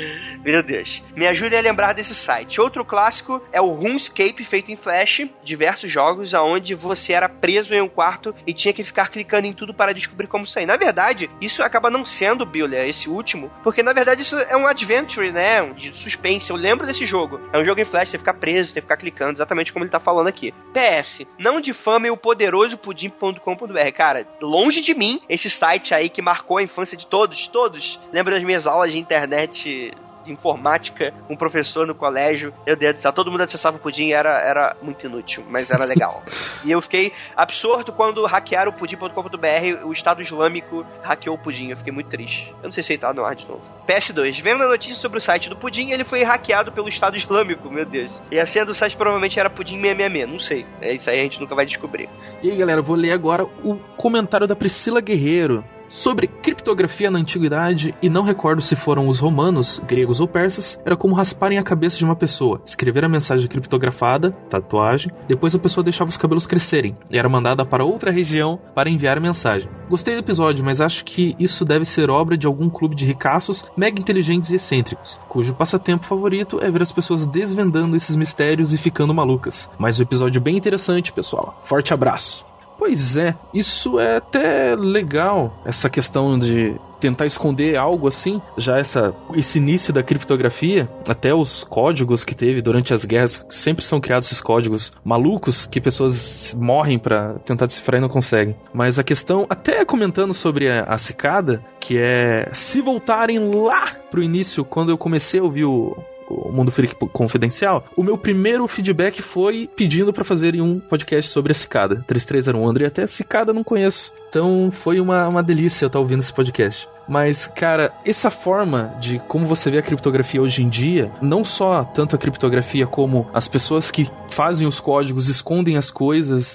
Meu Deus. Me ajude a lembrar desse site. Outro clássico é o RuneScape, feito em Flash. Diversos jogos onde você era preso em um quarto e tinha que ficar clicando em tudo para descobrir como sair. Na verdade, isso acaba não sendo, Buehler, esse último, porque na verdade isso é um adventure, né? Um de suspense. Eu lembro desse jogo. É um jogo em Flash, você fica preso, você fica clicando, exatamente como ele tá falando aqui. P S. Não difame o poderoso pudim ponto com ponto b r. Cara, longe de mim esse site aí que marcou a infância de todos, todos. Lembro das minhas aulas de internet de informática com um professor no colégio. Meu Deus do céu, todo mundo acessava o pudim e era, era muito inútil, mas era legal. E eu fiquei absorto quando hackearam o pudim ponto com ponto b r, o Estado Islâmico hackeou o pudim. Eu fiquei muito triste. Eu não sei se ele tá no ar de novo. P S dois. Vendo a notícia sobre o site do pudim, ele foi hackeado pelo Estado Islâmico, meu Deus. E a senha do site provavelmente era pudim seiscentos e sessenta e seis. Não sei. É isso aí, a gente nunca vai descobrir. E aí, galera, eu vou ler agora o comentário da Priscila Guerreiro sobre criptografia na antiguidade, e não recordo se foram os romanos, gregos ou persas. Era como rasparem a cabeça de uma pessoa, escrever a mensagem criptografada, tatuagem, depois a pessoa deixava os cabelos crescerem e era mandada para outra região para enviar a mensagem. Gostei do episódio, mas acho que isso deve ser obra de algum clube de ricaços mega inteligentes e excêntricos, cujo passatempo favorito é ver as pessoas desvendando esses mistérios e ficando malucas. Mas o episódio é bem interessante, pessoal. Forte abraço. Pois é, isso é até legal, essa questão de tentar esconder algo assim, já essa, esse início da criptografia, até os códigos que teve durante as guerras, sempre são criados esses códigos malucos que pessoas morrem pra tentar decifrar e não conseguem. Mas a questão, até comentando sobre a, a cicada, que é, se voltarem lá pro início, quando eu comecei a ouvir o o Mundo Freak Confidencial, o meu primeiro feedback foi pedindo pra fazerem um podcast sobre a cicada. três três zero um, André, até a cicada eu não conheço. Então foi uma, uma delícia eu estar ouvindo esse podcast. Mas, cara, essa forma de como você vê a criptografia hoje em dia, não só tanto a criptografia como as pessoas que fazem os códigos, escondem as coisas,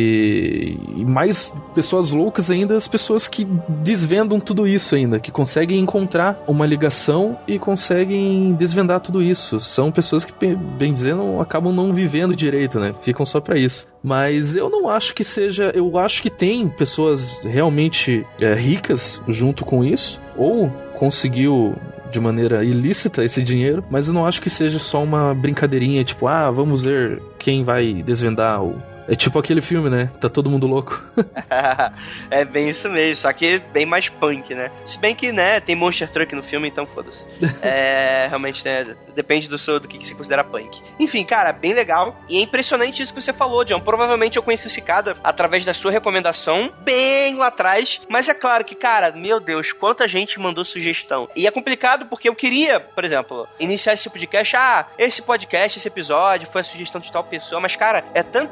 e, e mais pessoas loucas ainda, as pessoas que desvendam tudo isso ainda, que conseguem encontrar uma ligação e conseguem desvendar tudo isso. São pessoas que, bem dizendo, acabam não vivendo direito, né? Ficam só pra isso. Mas eu não acho que seja... Eu acho que tem pessoas realmente é, ricas junto com isso, ou conseguiu de maneira ilícita esse dinheiro, mas eu não acho que seja só uma brincadeirinha, tipo, ah, vamos ver quem vai desvendar o... É tipo aquele filme, né? Tá todo mundo louco. É bem isso mesmo, só que bem mais punk, né? Se bem que, né, tem Monster Truck no filme, então foda-se. É, realmente, né, depende do, seu, do que, que se considera punk. Enfim, cara, bem legal. E é impressionante isso que você falou, John. Provavelmente eu conheci o Cicada através da sua recomendação, bem lá atrás. Mas é claro que, cara, meu Deus, quanta gente mandou sugestão. E é complicado porque eu queria, por exemplo, iniciar esse podcast. Ah, esse podcast, esse episódio foi a sugestão de tal pessoa. Mas, cara, é tanta gente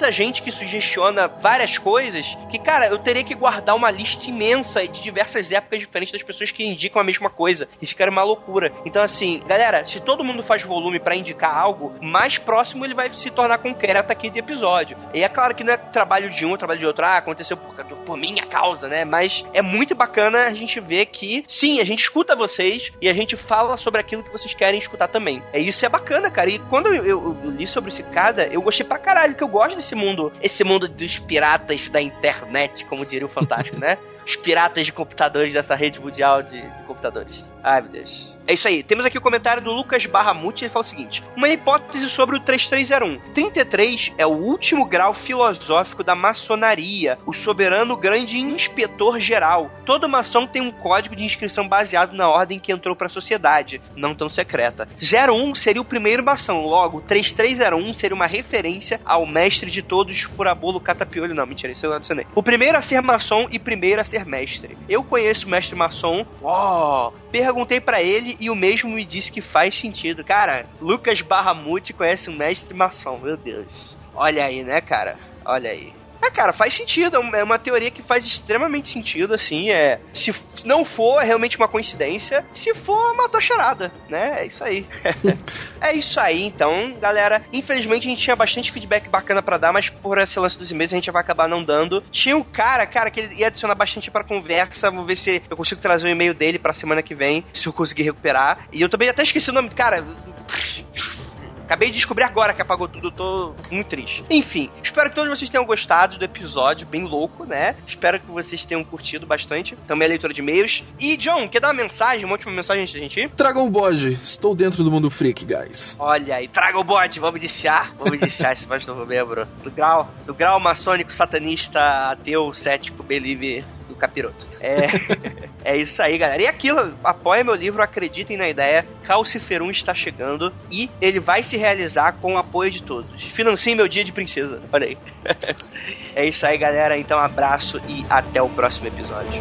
que sugestiona várias coisas que, cara, eu teria que guardar uma lista imensa de diversas épocas diferentes das pessoas que indicam a mesma coisa. E ficaria uma loucura. Então, assim, galera, se todo mundo faz volume pra indicar algo, mais próximo ele vai se tornar concreto aqui de episódio. E é claro que não é trabalho de um, é trabalho de outro. Ah, aconteceu por, por minha causa, né? Mas é muito bacana a gente ver que, sim, a gente escuta vocês e a gente fala sobre aquilo que vocês querem escutar também. É isso, é bacana, cara. E quando eu, eu, eu li sobre esse cara, eu gostei pra caralho, que eu gosto desse mundo, esse mundo dos piratas da internet, como diria o Fantástico, né? Os piratas de computadores dessa rede mundial de, de computadores. Ai, meu Deus. É isso aí. Temos aqui o comentário do Lucas Barramuti. Ele fala o seguinte: uma hipótese sobre o três três zero um. trinta e três é o último grau filosófico da maçonaria, o soberano grande inspetor geral. Toda maçom tem um código de inscrição baseado na ordem que entrou para a sociedade, não tão secreta. zero um seria o primeiro maçom, logo três três zero um seria uma referência ao mestre de todos, furabolo catapiolho. Não, mentira, isso eu adicionei. O primeiro a ser maçom e primeiro a ser mestre. Eu conheço o mestre maçom. Oh, perguntei pra ele e o mesmo me disse que faz sentido. Cara, Lucas Barramuti conhece um mestre maçom, meu Deus. Olha aí, né, cara? Olha aí. É, cara, faz sentido, é uma teoria que faz extremamente sentido, assim, é... Se não for, é realmente uma coincidência. Se for, matou a charada, né? É isso aí. É isso aí, então, galera. Infelizmente, a gente tinha bastante feedback bacana pra dar, mas por esse lance dos e-mails, a gente vai acabar não dando. Tinha um cara, cara, que ele ia adicionar bastante pra conversa. Vou ver se eu consigo trazer o um e-mail dele pra semana que vem, se eu conseguir recuperar. E eu também até esqueci o nome do cara... Acabei de descobrir agora que apagou tudo, eu tô muito triste. Enfim, espero que todos vocês tenham gostado do episódio, bem louco, né? Espero que vocês tenham curtido bastante. Também a leitura de e-mails. E, John, quer dar uma mensagem, uma última mensagem antes da gente ir? Tragam o bode, estou dentro do mundo freak, guys. Olha aí, traga o bode, vamos iniciar. Vamos iniciar esse mais novo membro. Do grau, do grau maçônico, satanista, ateu, cético, believe... do capiroto. É, é isso aí, galera. E aquilo, apoia meu livro, acreditem na ideia. Calciferum está chegando e ele vai se realizar com o apoio de todos. Financiem meu dia de princesa. Olha aí. É isso aí, galera. Então, abraço e até o próximo episódio.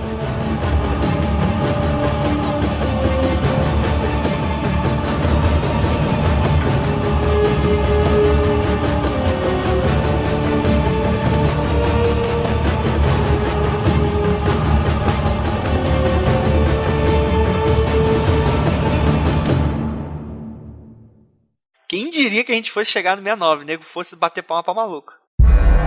Quem diria que a gente fosse chegar no sessenta e nove, nego fosse bater palma pra maluco.